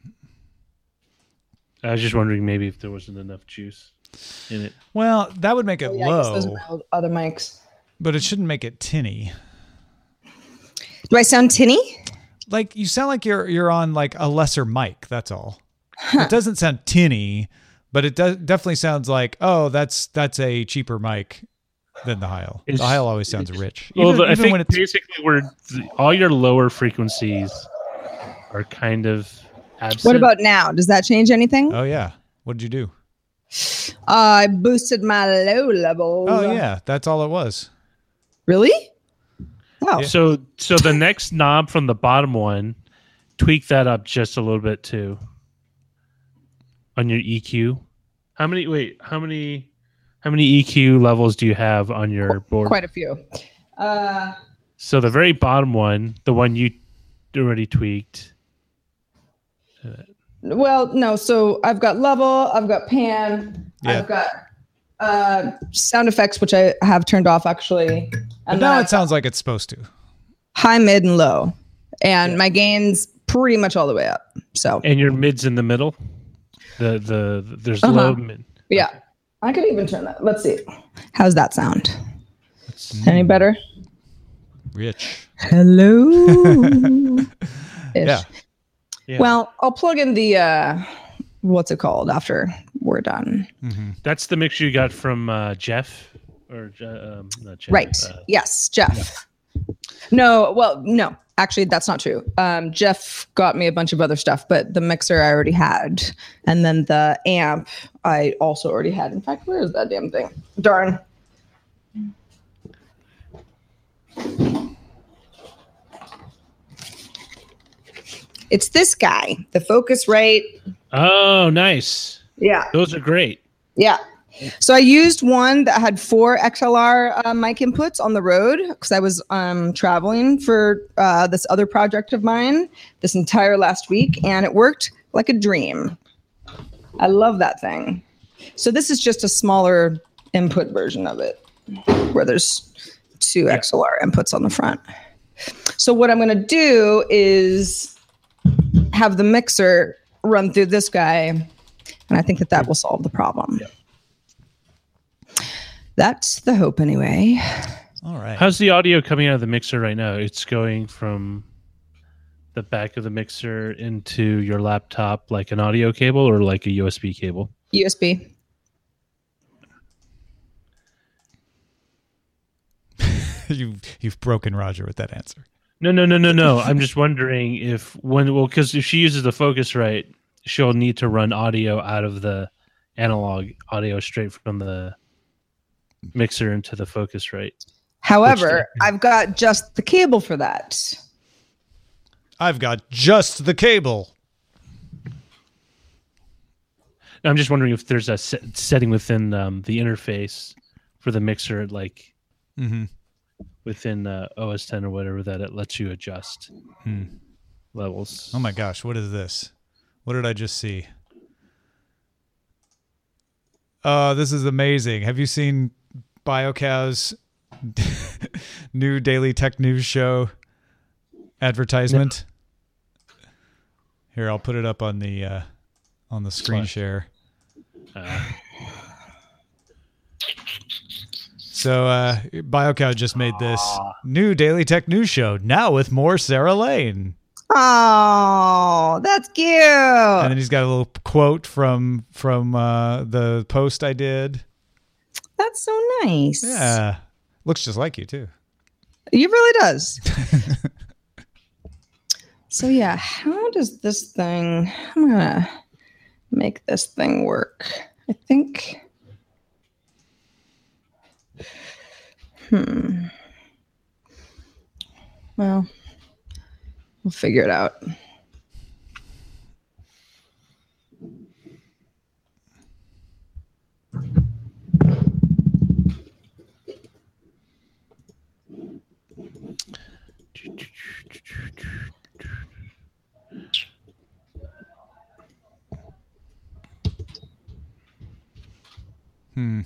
I was just wondering maybe if there wasn't enough juice in it. Well, that would make it low, other mics. but it shouldn't make it tinny. Do I sound tinny? Like you sound like you're you're on like a lesser mic. That's all. It doesn't sound tinny, but it does definitely sounds like oh that's that's a cheaper mic than the Heil. It's- the Heil always sounds rich, Well, even, the- I even think when it's basically we're all your lower frequencies are kind of absent. What about now? Does that change anything? oh yeah. What did you do? I boosted my low level. Oh yeah, that's all it was. Really? Oh. So so the next knob from the bottom one, tweak that up just a little bit too. On your E Q. How many wait, how many how many E Q levels do you have on your board? Quite a few. Uh So the very bottom one, the one you already tweaked. Well, no. So I've got level, I've got pan, Yeah. I've got uh, sound effects, which I have turned off actually. But And now then it sounds like it's supposed to. high, mid, and low, and my gain's pretty much all the way up. So And your mid's in the middle. The the there's Uh-huh. low mid. yeah, I could even turn that. Let's see. How's that sound? Any better? Rich. Hello. Yeah. Yeah. Well, I'll plug in the uh, what's it called after we're done. That's the mixture you got from uh, Jeff or uh, um, not Jeff. Right. Uh, Yes, Jeff. No, well, no, actually, that's not true. Um, Jeff got me a bunch of other stuff, but the mixer I already had. And then the amp I also already had. In fact, where is that damn thing? Darn. It's this guy, the Focusrite. oh, nice. Yeah. Those are great. Yeah. So I used one that had four X L R uh, mic inputs on the road because I was um, traveling for uh, this other project of mine this entire last week, and it worked like a dream. I love that thing. So this is just a smaller input version of it where there's two X L R inputs on the front. So what I'm going to do is have the mixer run through this guy, and I think that that will solve the problem. Yep. That's the hope anyway. All right. How's the audio coming out of the mixer right now? It's going from the back of the mixer into your laptop like an audio cable or like a U S B cable? U S B. you've you've broken Roger with that answer. No, no, no, no, no. I'm just wondering if when well, because if she uses the Focusrite, she'll need to run audio out of the analog audio straight from the mixer into the Focusrite. However, I've got just the cable for that. I've got just the cable. I'm just wondering if there's a set setting within um, the interface for the mixer, like Mm-hmm. within uh, O S ten or whatever, that it lets you adjust Hmm. levels. Oh my gosh, what is this? What did I just see? Oh, this is amazing. Have you seen BioCow's new daily tech news show advertisement? Here, I'll put it up on the uh, on the screen Fine. share. Uh, So uh, BioCow just made this new daily tech news show now with more Sarah Lane. Oh, that's cute. And then he's got a little quote from from uh, the post I did. That's so nice. Yeah, looks just like you too. It really does. So yeah, how does this thing, I'm gonna make this thing work. I think, hmm. Well, we'll figure it out. Hmm.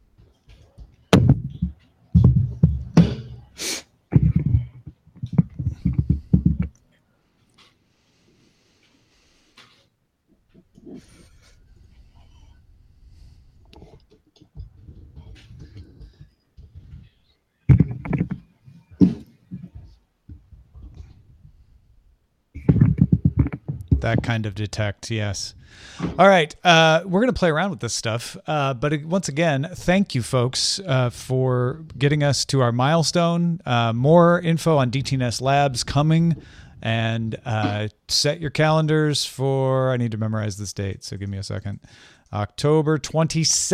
That kind of detect, yes. All right, uh, we're going to play around with this stuff. Uh, but once again, thank you, folks, uh, for getting us to our milestone. Uh, more info on D T N S Labs coming. And uh, set your calendars for, I need to memorize this date, so give me a second. October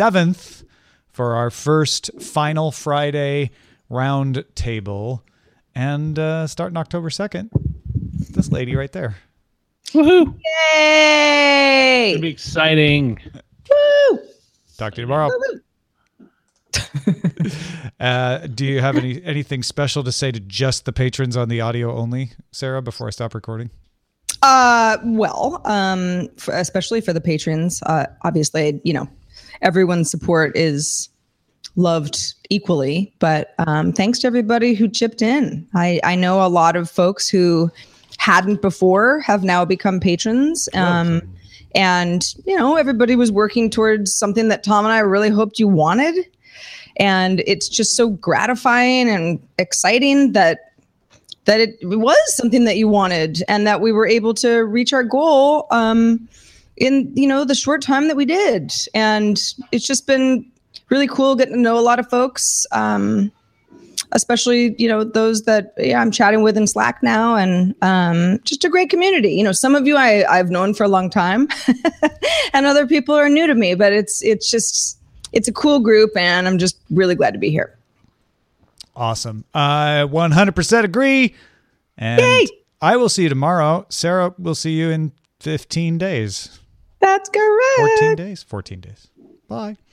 twenty-seventh for our first final Friday round table. And uh, starting October second, this lady right there. Woohoo! Yay! It'll be exciting. Woo! Talk to you tomorrow. uh, do you have any anything special to say to just the patrons on the audio only, Sarah, before I stop recording? Uh, well, um, for, especially for the patrons, uh, obviously, you know, everyone's support is loved equally, but um, thanks to everybody who chipped in. I, I know a lot of folks who hadn't before have now become patrons. Um, and, you know, everybody was working towards something that Tom and I really hoped you wanted. And it's just so gratifying and exciting that that it was something that you wanted and that we were able to reach our goal um, in, you know, the short time that we did. And it's just been really cool getting to know a lot of folks, um, especially, you know, those that yeah, I'm chatting with in Slack now, and um, just a great community. You know, some of you I, I've known for a long time and other people are new to me, but it's it's just, it's a cool group and I'm just really glad to be here. Awesome. I one hundred percent agree. And Yay! I will see you tomorrow. Sarah will see you in fifteen days. That's correct. fourteen days. fourteen days. Bye.